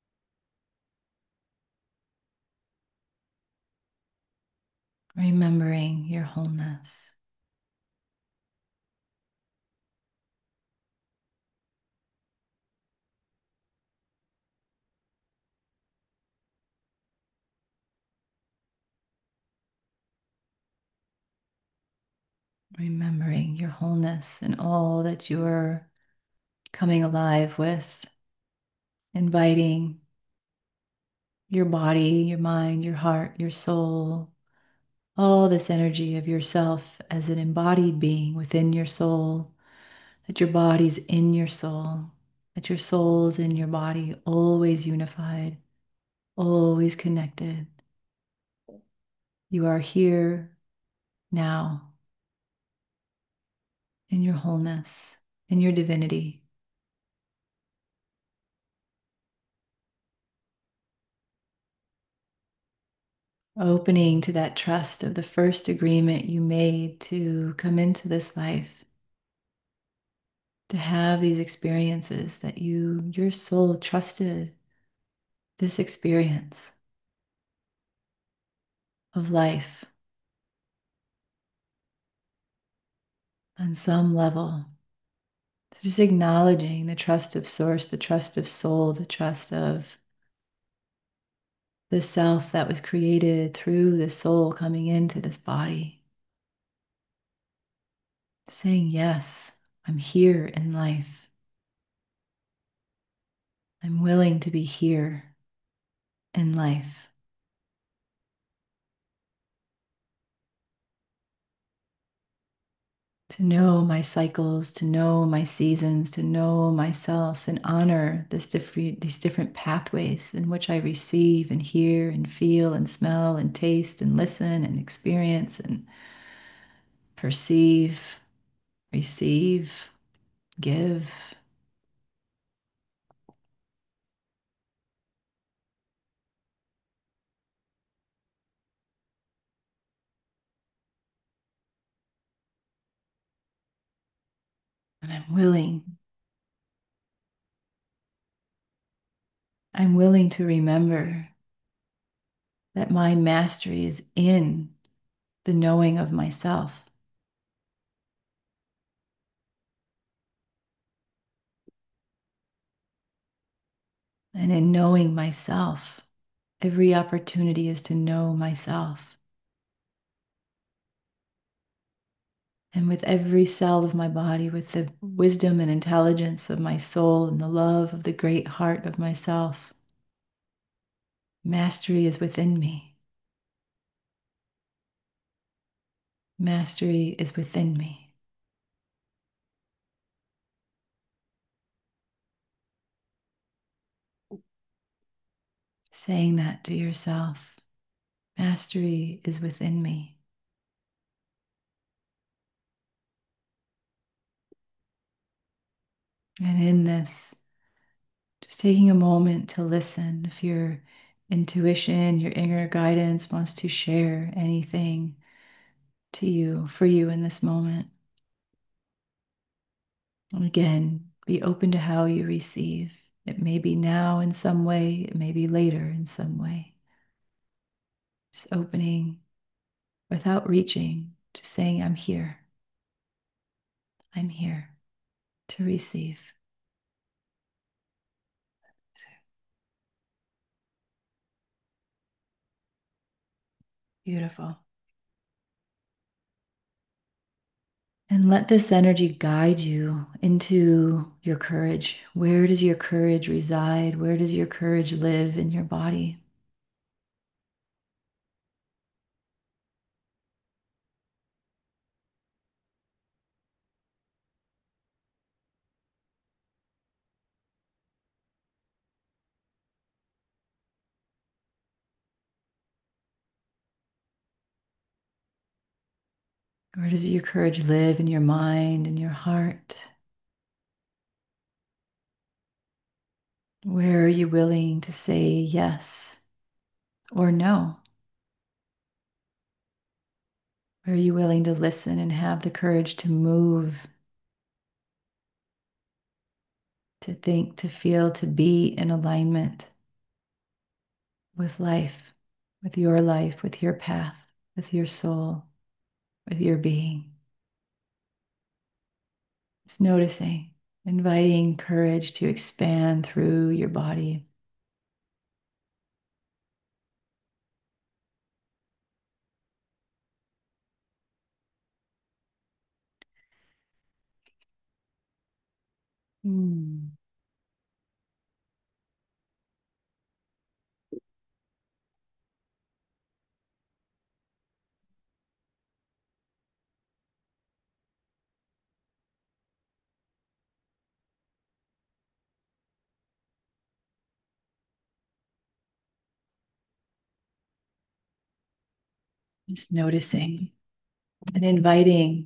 remembering your wholeness. Remembering your wholeness and all that you're coming alive with, inviting your body, your mind, your heart, your soul, all this energy of yourself as an embodied being within your soul, that your body's in your soul, that your soul's in your body, always unified, always connected. You are here now in your wholeness, in your divinity. opening to that trust of the first agreement you made to come into this life, to have these experiences that your soul trusted this experience of life on some level. Just acknowledging the trust of source, the trust of soul, the trust of the self that was created through the soul coming into this body. Saying, yes, I'm here in life. I'm willing to be here in life. To know my cycles, to know my seasons, to know myself and honor these different pathways in which I receive and hear and feel and smell and taste and listen and experience and perceive, receive, give. And I'm willing to remember that my mastery is in the knowing of myself. And in knowing myself, every opportunity is to know myself. And with every cell of my body, with the wisdom and intelligence of my soul and the love of the great heart of myself, mastery is within me. Mastery is within me. Saying that to yourself, mastery is within me. And in this, just taking a moment to listen if your intuition, your inner guidance wants to share anything to you, for you in this moment. And again, be open to how you receive. It may be now in some way, it may be later in some way. Just opening without reaching, just saying, I'm here. I'm here to receive. Beautiful. And let this energy guide you into your courage. Where does your courage reside? Where does your courage live in your body? Where does your courage live in your mind and your heart? Where are you willing to say yes or no? Where are you willing to listen and have the courage to move, to think, to feel, to be in alignment with life, with your path, with your soul, with your being? Just noticing, inviting courage to expand through your body. Mm. Just noticing and inviting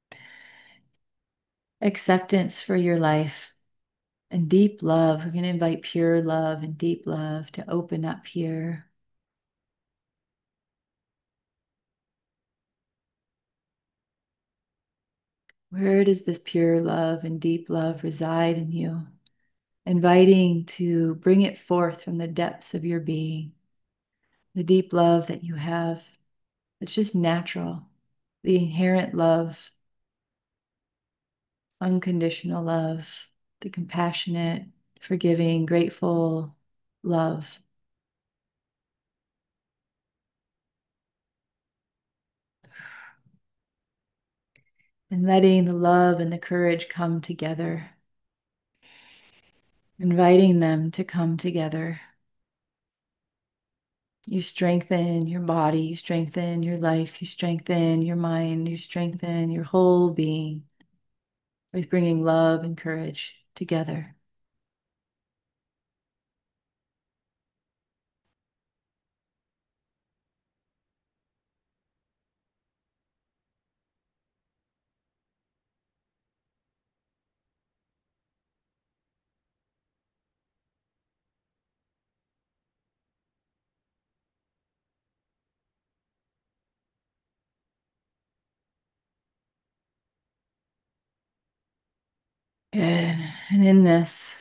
acceptance for your life and deep love. We're going to invite pure love and deep love to open up here. Where does this pure love and deep love reside in you? Inviting to bring it forth from the depths of your being, the deep love that you have. It's just natural, the inherent love, unconditional love, the compassionate, forgiving, grateful love. And letting the love and the courage come together, inviting them to come together. You strengthen your body, you strengthen your life, you strengthen your mind, you strengthen your whole being with bringing love and courage together. Good. And in this,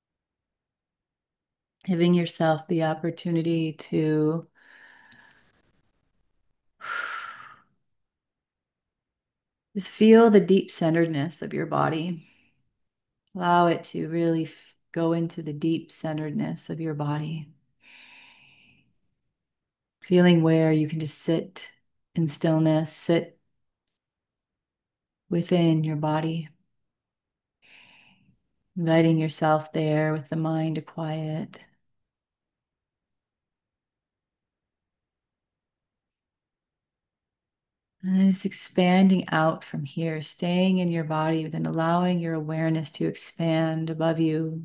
giving yourself the opportunity to just feel the deep centeredness of your body. Allow it to really go into the deep centeredness of your body. Feeling where you can just sit in stillness, sit within your body, inviting yourself there with the mind to quiet. And then just expanding out from here, staying in your body, then allowing your awareness to expand above you,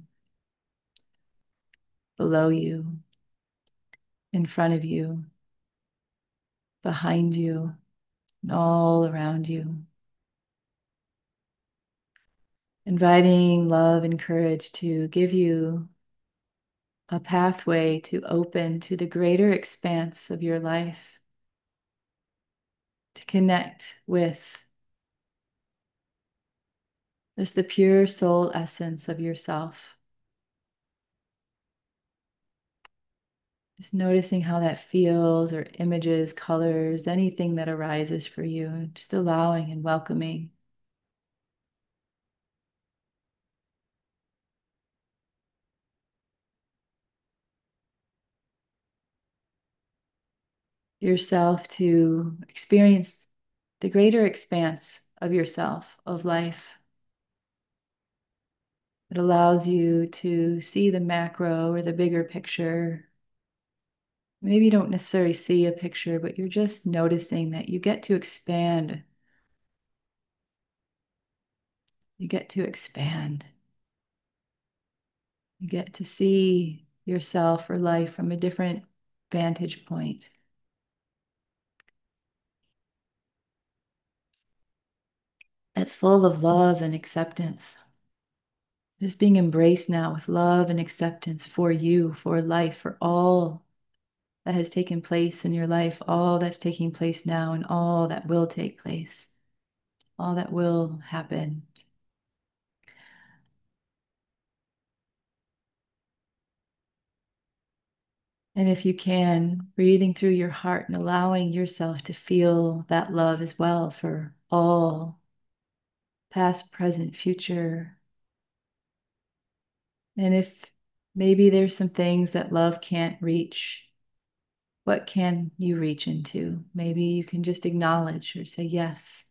below you, in front of you, behind you, and all around you. Inviting love and courage to give you a pathway to open to the greater expanse of your life, to connect with just the pure soul essence of yourself. Just noticing how that feels, or images, colors, anything that arises for you, just allowing and welcoming. Yourself to experience the greater expanse of yourself, of life. It allows you to see the macro or the bigger picture. Maybe you don't necessarily see a picture, but you're just noticing that you get to expand. You get to expand. You get to see yourself or life from a different vantage point. That's full of love and acceptance. Just being embraced now with love and acceptance for you, for life, for all that has taken place in your life, all that's taking place now, and all that will take place, all that will happen. And if you can, breathing through your heart and allowing yourself to feel that love as well for all, past, present, future. And if maybe there's some things that love can't reach, what can you reach into? Maybe you can just acknowledge or say yes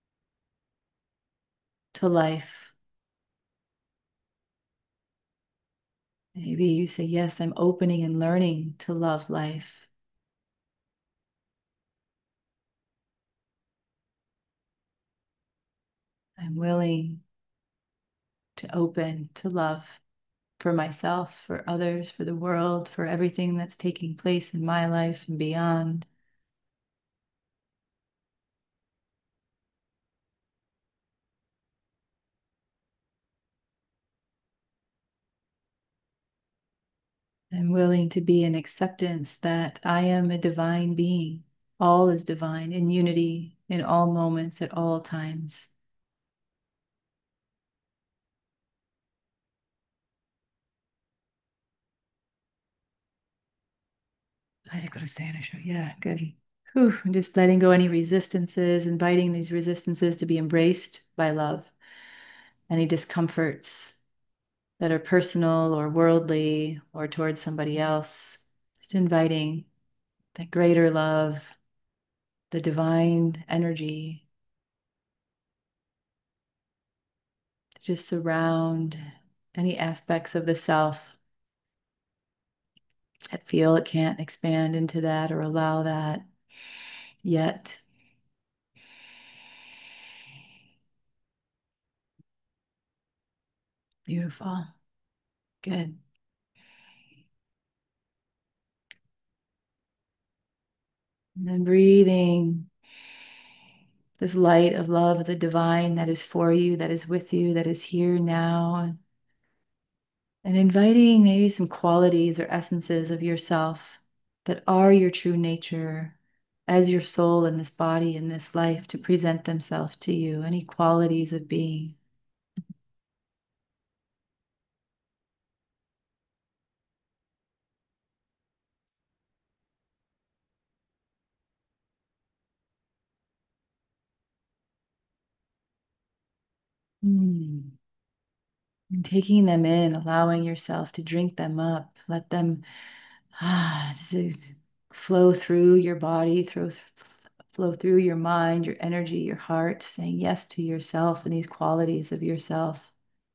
to life. Maybe you say, yes, I'm opening and learning to love life. I'm willing to open to love for myself, for others, for the world, for everything that's taking place in my life and beyond. I'm willing to be in acceptance that I am a divine being. All is divine in unity in all moments at all times. Let it go to Santa show. Yeah, good. Whew, and just letting go any resistances, inviting these resistances to be embraced by love. Any discomforts that are personal or worldly or towards somebody else. Just inviting that greater love, the divine energy to just surround any aspects of the self that feel it can't expand into that or allow that yet. Beautiful. Good. And then breathing this light of love of the divine that is for you, that is with you, that is here now. And inviting maybe some qualities or essences of yourself that are your true nature as your soul in this body, in this life, to present themselves to you, any qualities of being. Mm. And taking them in, allowing yourself to drink them up, let them just flow through your body, flow through your mind, your energy, your heart, saying yes to yourself and these qualities of yourself.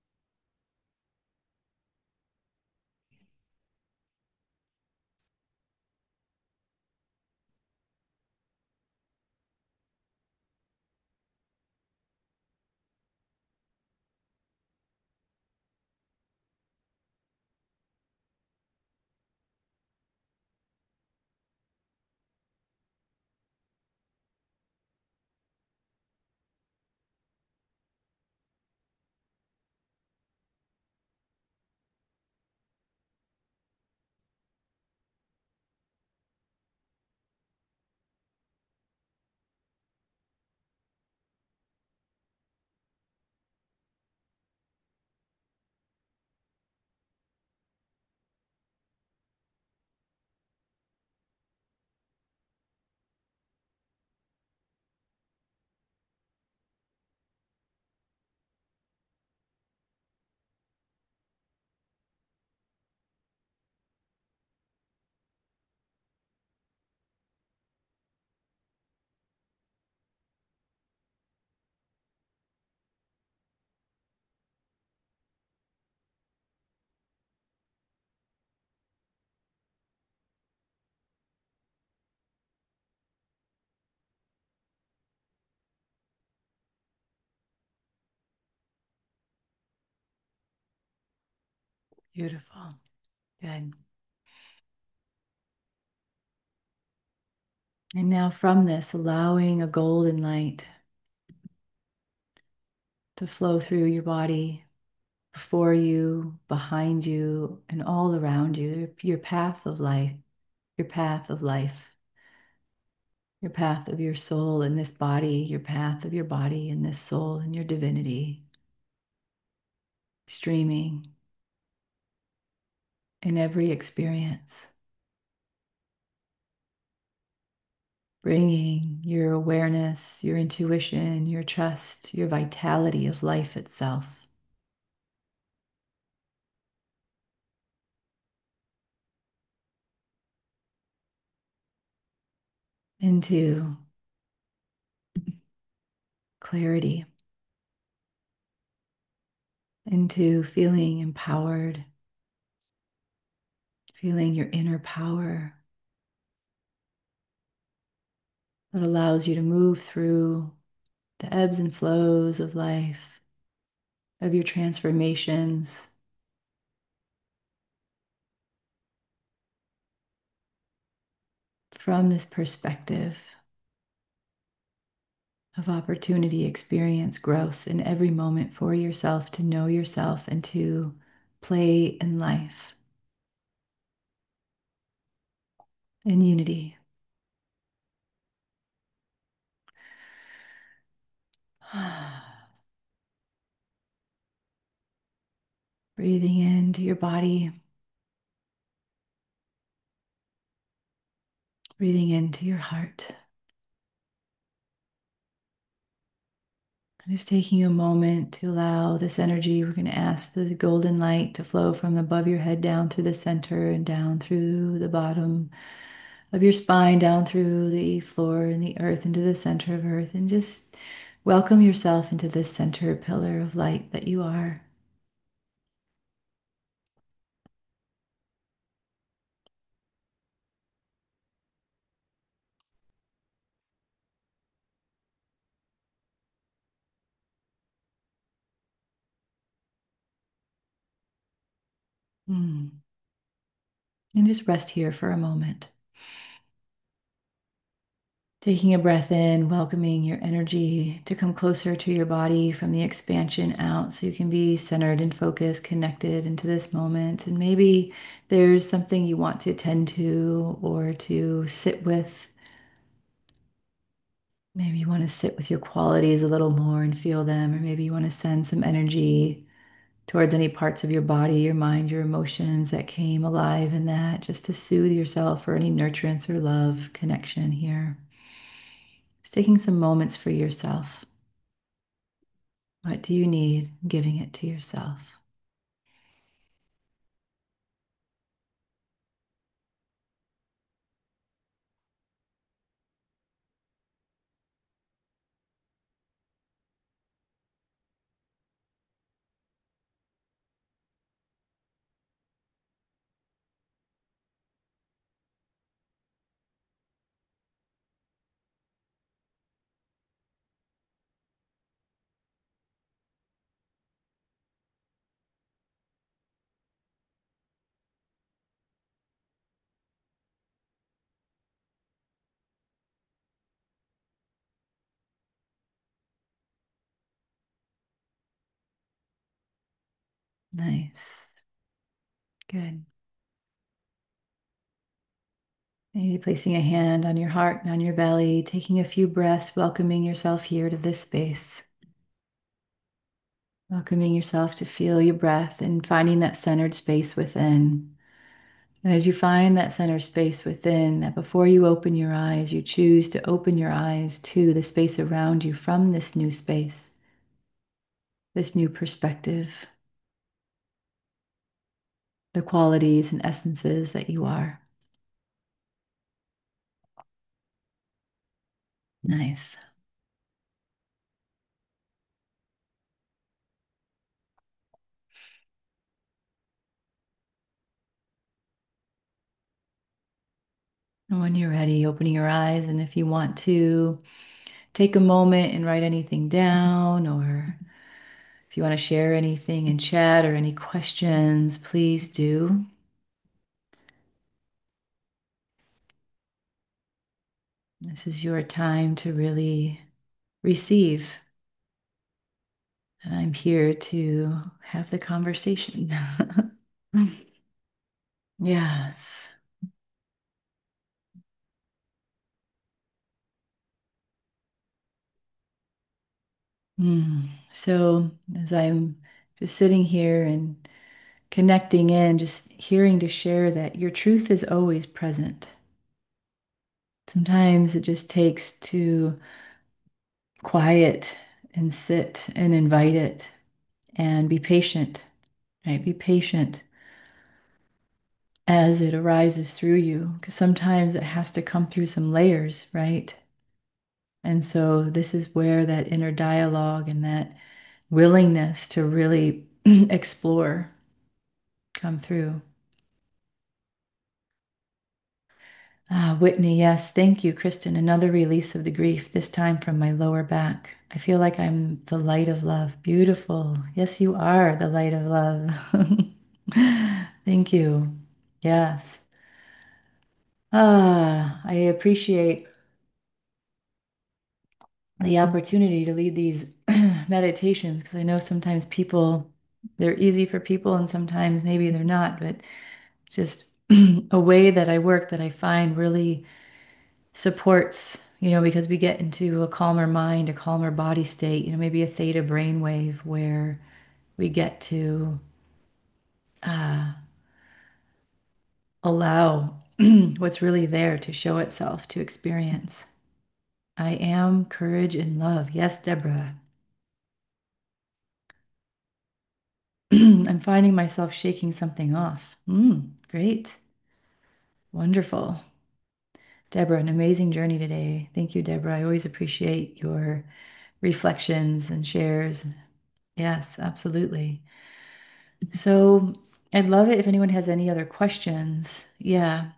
Beautiful. Good. And now from this, allowing a golden light to flow through your body, before you, behind you, and all around you, your path of life, your path of life, your path of your soul in this body, your path of your body in this soul and your divinity, streaming in every experience, bringing your awareness, your intuition, your trust, your vitality of life itself into clarity, into feeling empowered, feeling your inner power that allows you to move through the ebbs and flows of life, of your transformations, from this perspective of opportunity, experience, growth in every moment for yourself to know yourself and to play in life in unity. Breathing into your body, Breathing into your heart. Just taking a moment to allow this energy. We're going to ask the golden light to flow from above your head down through the center and down through the bottom of your spine, down through the floor and the earth into the center of earth. And just welcome yourself into this center pillar of light that you are. Mm. And just rest here for a moment. Taking a breath in, welcoming your energy to come closer to your body from the expansion out so you can be centered and focused, connected into this moment. And maybe there's something you want to attend to or to sit with. Maybe you want to sit with your qualities a little more and feel them, or maybe you want to send some energy towards any parts of your body, your mind, your emotions that came alive in that, just to soothe yourself or any nurturance or love connection here. Just taking some moments for yourself. What do you need? Giving it to yourself. Nice. Good. Maybe placing a hand on your heart and on your belly, taking a few breaths, welcoming yourself here to this space. Welcoming yourself to feel your breath and finding that centered space within. And as you find that centered space within, that before you open your eyes, you choose to open your eyes to the space around you from this new space, this new perspective, the qualities and essences that you are. Nice. And when you're ready, opening your eyes, and if you want to take a moment and write anything down, or if you want to share anything in chat or any questions, please do. This is your time to really receive. And I'm here to have the conversation. Yes. So as I'm just sitting here and connecting in, just hearing to share that your truth is always present. Sometimes it just takes to quiet and sit and invite it and be patient, right? Be patient as it arises through you, because sometimes it has to come through some layers, right? And so this is where that inner dialogue and that willingness to really explore come through. Ah, Whitney, yes, thank you, Kristen. Another release of the grief, this time from my lower back. I feel like I'm the light of love. Beautiful. Yes, you are the light of love. Thank you. Yes. I appreciate the opportunity to lead these meditations because I know sometimes people, they're easy for people and sometimes maybe they're not, but it's just a way that I work that I find really supports, because we get into a calmer mind, a calmer body state, maybe a theta brainwave where we get to uh, allow what's really there to show itself, to experience. I am courage and love. Yes, Deborah. I'm finding myself shaking something off. Great. Wonderful. Deborah, an amazing journey today. Thank you, Deborah. I always appreciate your reflections and shares. Yes, absolutely. So I'd love it if anyone has any other questions. Yeah.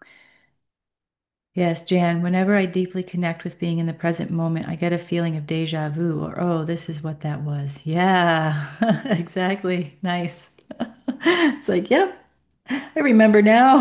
Yes, Jan, whenever I deeply connect with being in the present moment, I get a feeling of deja vu or, oh, this is what that was. Yeah, exactly. Nice. It's like, yep, I remember now.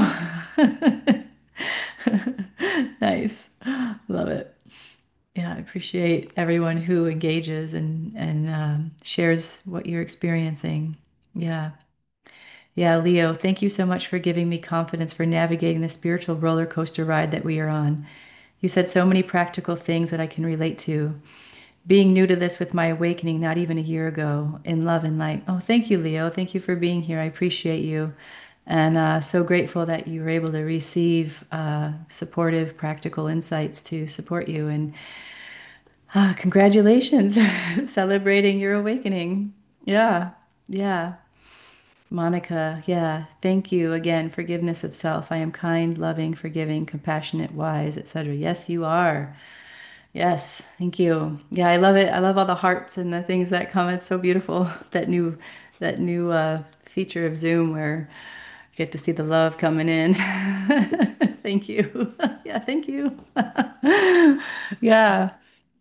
Nice. Love it. Yeah, I appreciate everyone who engages and shares what you're experiencing. Yeah. Yeah, Leo, thank you so much for giving me confidence for navigating the spiritual roller coaster ride that we are on. You said so many practical things that I can relate to. Being new to this with my awakening not even a year ago in love and light. Oh, thank you, Leo. Thank you for being here. I appreciate you. And so grateful that you were able to receive supportive, practical insights to support you. And congratulations, celebrating your awakening. Yeah, yeah. Monica, yeah, thank you again. Forgiveness of self. I am kind, loving, forgiving, compassionate, wise, etc. Yes, you are. Yes, thank you. Yeah, I love it. I love all the hearts and the things that come. It's so beautiful. That new feature of Zoom where you get to see the love coming in. Thank you. Yeah, thank you. Yeah.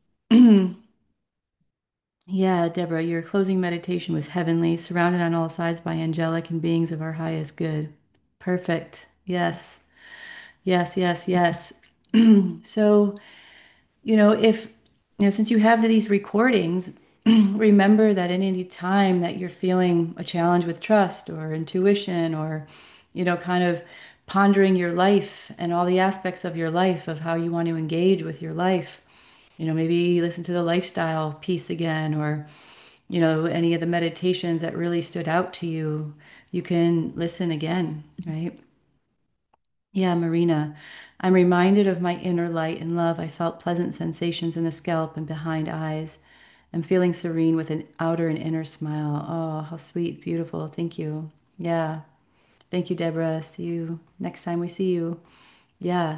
Yeah, Deborah, your closing meditation was heavenly, surrounded on all sides by angelic and beings of our highest good. Perfect. Yes. Yes, yes, yes. So, if, since you have these recordings, remember that at any time that you're feeling a challenge with trust or intuition or, kind of pondering your life and all the aspects of your life of how you want to engage with your life, maybe listen to the lifestyle piece again or, any of the meditations that really stood out to you, you can listen again, right? Yeah, Marina. I'm reminded of my inner light and love. I felt pleasant sensations in the scalp and behind eyes. I'm feeling serene with an outer and inner smile. Oh, how sweet, beautiful. Thank you. Yeah. Thank you, Deborah. See you next time we see you. Yeah.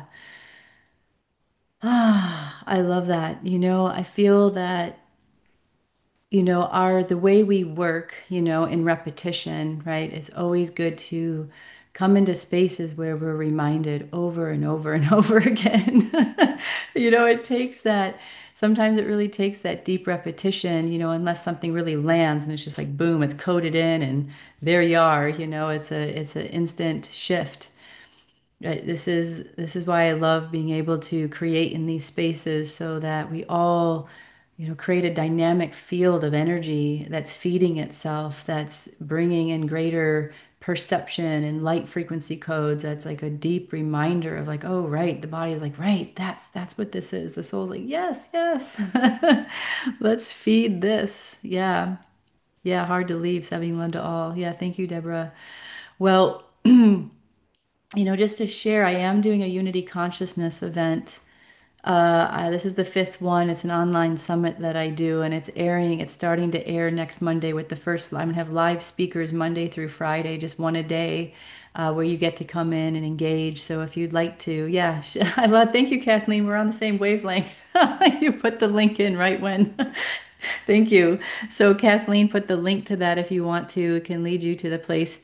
Ah, I love that. I feel that our the way we work, in repetition, right? It's always good to come into spaces where we're reminded over and over and over again. It takes that, sometimes it really takes that deep repetition, unless something really lands and it's just like boom, it's coded in and there you are, it's an instant shift. Right. This is why I love being able to create in these spaces so that we all, create a dynamic field of energy that's feeding itself, that's bringing in greater perception and light frequency codes. That's like a deep reminder of like, oh, right, the body is like, right, that's what this is. The soul's like, yes, yes. Let's feed this. Yeah. Yeah, hard to leave, having love to all. Yeah, thank you, Deborah. Well, just to share, I am doing a Unity Consciousness event. This is the fifth one. It's an online summit that I do, and it's airing. It's starting to air next Monday with the first. I'm gonna have live speakers Monday through Friday, just one a day, where you get to come in and engage. So if you'd like to, yeah, I love. Thank you, Kathleen. We're on the same wavelength. You put the link in right when. Thank you. So Kathleen put the link to that if you want to. It can lead you to the place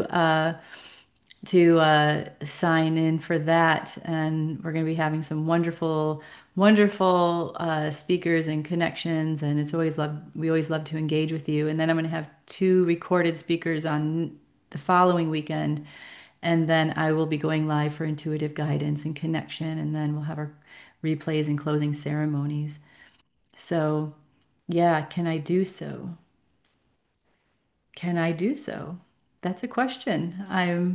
to sign in for that. And we're going to be having some wonderful, wonderful speakers and connections. And we always love to engage with you. And then I'm going to have two recorded speakers on the following weekend. And then I will be going live for intuitive guidance and connection. And then we'll have our replays and closing ceremonies. So, yeah, can I do so? Can I do so? That's a question.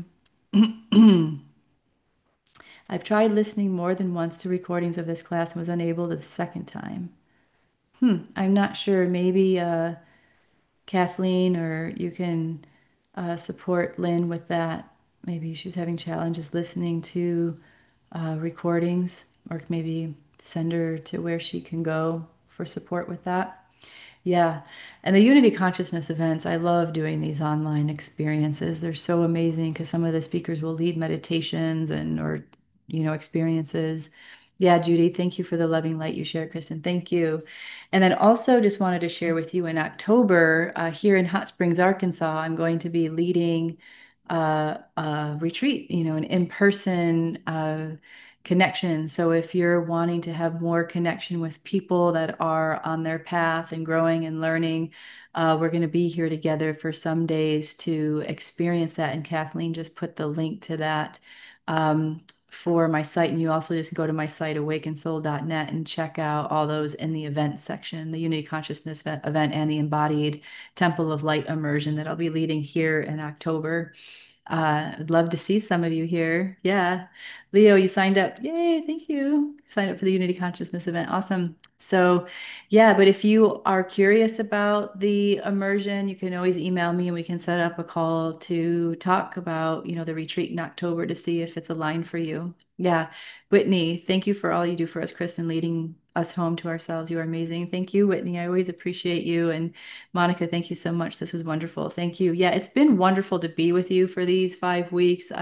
I've tried listening more than once to recordings of this class and was unable the second time. I'm not sure. Maybe Kathleen or you can support Lynn with that. maybe she was having challenges listening to recordings, or maybe send her to where she can go for support with that. Yeah. And the Unity Consciousness events, I love doing these online experiences. They're so amazing because some of the speakers will lead meditations and or experiences. Yeah, Judy, thank you for the loving light you shared, Kristen. Thank you. And then also just wanted to share with you in October, here in Hot Springs, Arkansas, I'm going to be leading a retreat, an in-person connection. So if you're wanting to have more connection with people that are on their path and growing and learning, we're going to be here together for some days to experience that. And Kathleen just put the link to that for my site. And you also just go to my site, awakensoul.net, and check out all those in the events section, the Unity Consciousness event and the Embodied Temple of Light immersion that I'll be leading here in October. I'd love to see some of you here. Yeah. Leo, you signed up. Yay, thank you. Signed up for the Unity Consciousness event. Awesome. So, yeah, but if you are curious about the immersion, you can always email me and we can set up a call to talk about, the retreat in October to see if it's aligned for you. Yeah. Whitney, thank you for all you do for us, Kristen, leading us home to ourselves. You are amazing. Thank you, Whitney. I always appreciate you. And Monica, thank you so much. This was wonderful. Thank you. Yeah, it's been wonderful to be with you for these 5 weeks.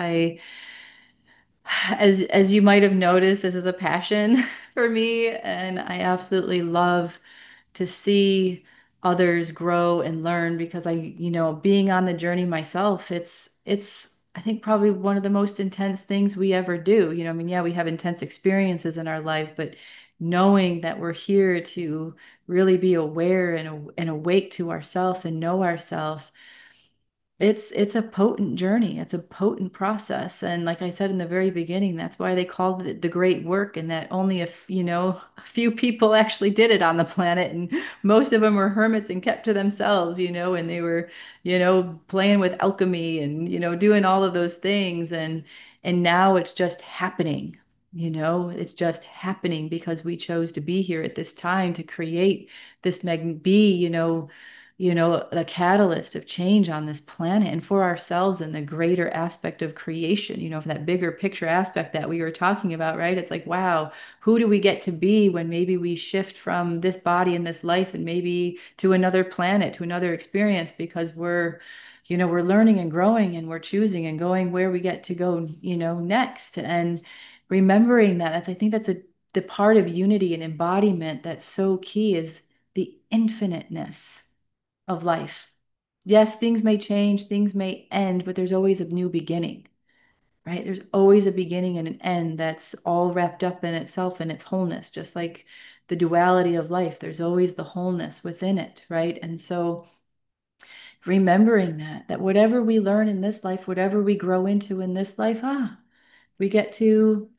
As you might have noticed, this is a passion for me, and I absolutely love to see others grow and learn because being on the journey myself, it's I think probably one of the most intense things we ever do. I mean, yeah, we have intense experiences in our lives, but knowing that we're here to really be aware and awake to ourself and know ourself, it's a potent journey. It's a potent process. And like I said in the very beginning, that's why they called it the great work, and that only a few people actually did it on the planet. And most of them were hermits and kept to themselves, and they were, playing with alchemy and, doing all of those things. And now it's just happening. It's just happening because we chose to be here at this time to create this be, the catalyst of change on this planet and for ourselves and the greater aspect of creation, for that bigger picture aspect that we were talking about, right? It's like, wow, who do we get to be when maybe we shift from this body and this life and maybe to another planet, to another experience because we're learning and growing and we're choosing and going where we get to go, next. And remembering I think that's the part of unity and embodiment that's so key is the infiniteness of life. Yes, things may change, things may end, but there's always a new beginning, right? There's always a beginning and an end that's all wrapped up in itself and its wholeness, just like the duality of life. There's always the wholeness within it, right? And so remembering that whatever we learn in this life, whatever we grow into in this life, we get to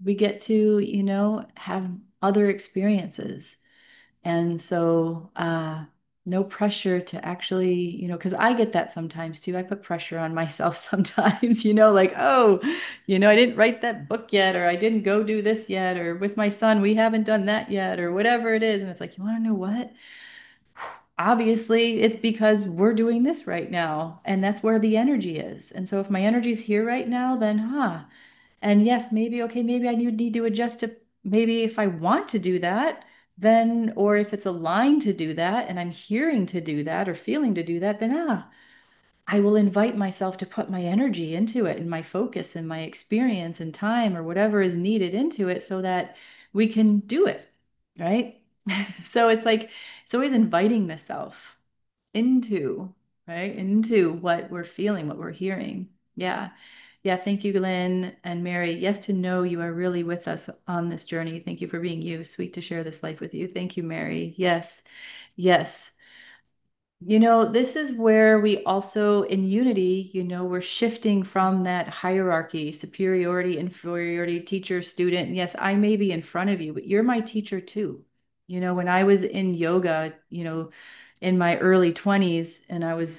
have other experiences. And so, no pressure to actually, because I get that sometimes too. I put pressure on myself sometimes, like, oh, I didn't write that book yet, or I didn't go do this yet, or with my son, we haven't done that yet, or whatever it is. And it's like, you want to know what? Obviously, it's because we're doing this right now, and that's where the energy is. And so if my energy's here right now, then, and yes, maybe, okay, maybe I need to adjust to maybe if I want to do that, then, or if it's aligned to do that and I'm hearing to do that or feeling to do that, then, I will invite myself to put my energy into it and my focus and my experience and time or whatever is needed into it so that we can do it, right? So it's like, it's always inviting the self into, right? Into what we're feeling, what we're hearing. Yeah. Yeah. Thank you, Glenn and Mary. Yes, to know you are really with us on this journey. Thank you for being you. Sweet to share this life with you. Thank you, Mary. Yes. Yes. This is where we also, in unity, we're shifting from that hierarchy, superiority, inferiority, teacher, student. Yes, I may be in front of you, but you're my teacher too. When I was in yoga, in my early 20s, and I was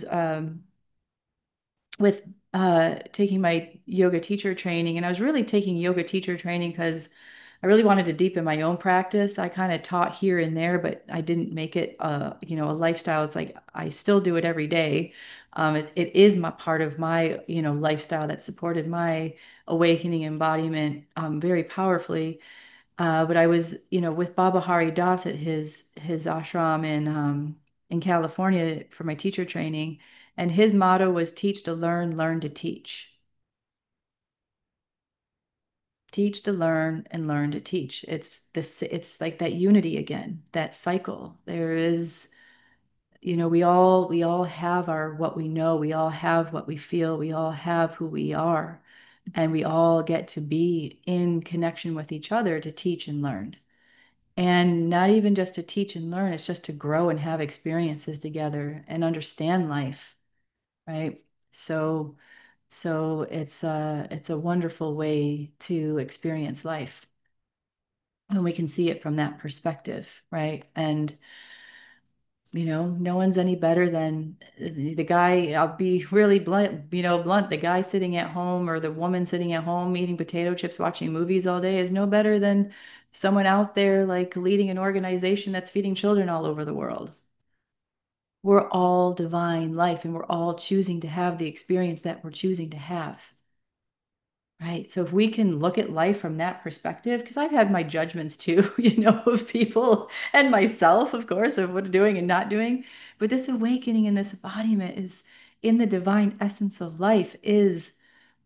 with taking my yoga teacher training, and I was really taking yoga teacher training because I really wanted to deepen my own practice. I kind of taught here and there, but I didn't make it a lifestyle. It's like I still do it every day. It is my part of my, lifestyle that supported my awakening embodiment very powerfully. But I was, with Baba Hari Das at his ashram in California for my teacher training, and his motto was teach to learn, learn to teach. Teach to learn and learn to teach. It's like that unity again, that cycle. There is, we all have our what we know, we all have what we feel, we all have who we are, and we all get to be in connection with each other to teach and learn. And not even just to teach and learn, it's just to grow and have experiences together and understand life, right? So it's a wonderful way to experience life when we can see it from that perspective, right? And no one's any better than the guy. I'll be really blunt. The guy sitting at home or the woman sitting at home eating potato chips, watching movies all day is no better than someone out there like leading an organization that's feeding children all over the world. We're all divine life and we're all choosing to have the experience that we're choosing to have. Right. So if we can look at life from that perspective, because I've had my judgments too, of people and myself, of course, of what doing and not doing. But this awakening and this embodiment is in the divine essence of life is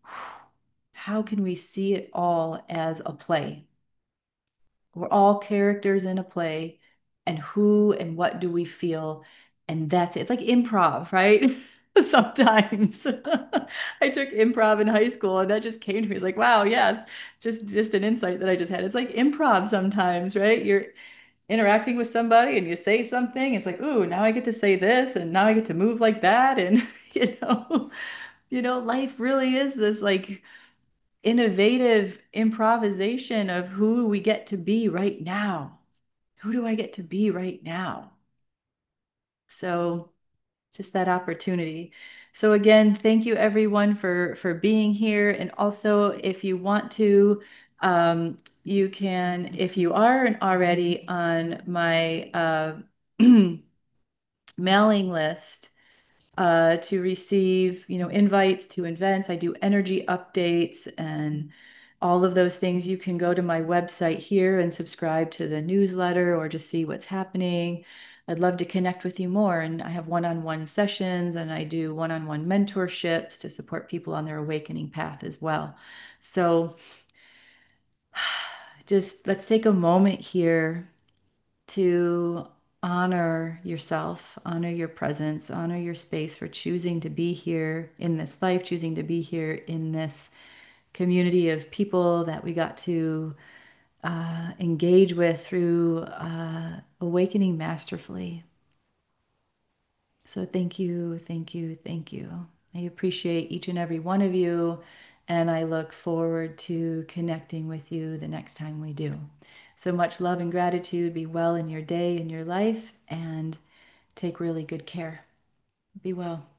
how can we see it all as a play? We're all characters in a play, and who and what do we feel? And that's it. It's like improv, right? Sometimes I took improv in high school, and that just came to me. It's like, wow, yes, just an insight that I just had. It's like improv sometimes, right? You're interacting with somebody and you say something. It's like, ooh, now I get to say this, and now I get to move like that, and you know, life really is this like innovative improvisation of who we get to be right now. Who do I get to be right now? So just that opportunity. So again, thank you everyone for being here. And also, if you want to, you can, if you aren't already on my mailing list, to receive, invites to events. I do energy updates and all of those things. You can go to my website here and subscribe to the newsletter or just see what's happening. I'd love to connect with you more. And I have one-on-one sessions and I do one-on-one mentorships to support people on their awakening path as well. So just let's take a moment here to honor yourself, honor your presence, honor your space for choosing to be here in this life, choosing to be here in this community of people that we got to engage with through awakening masterfully. So thank you, thank you, thank you. I appreciate each and every one of you, and I look forward to connecting with you the next time we do. So much love and gratitude. Be well in your day and your life, and take really good care. Be well.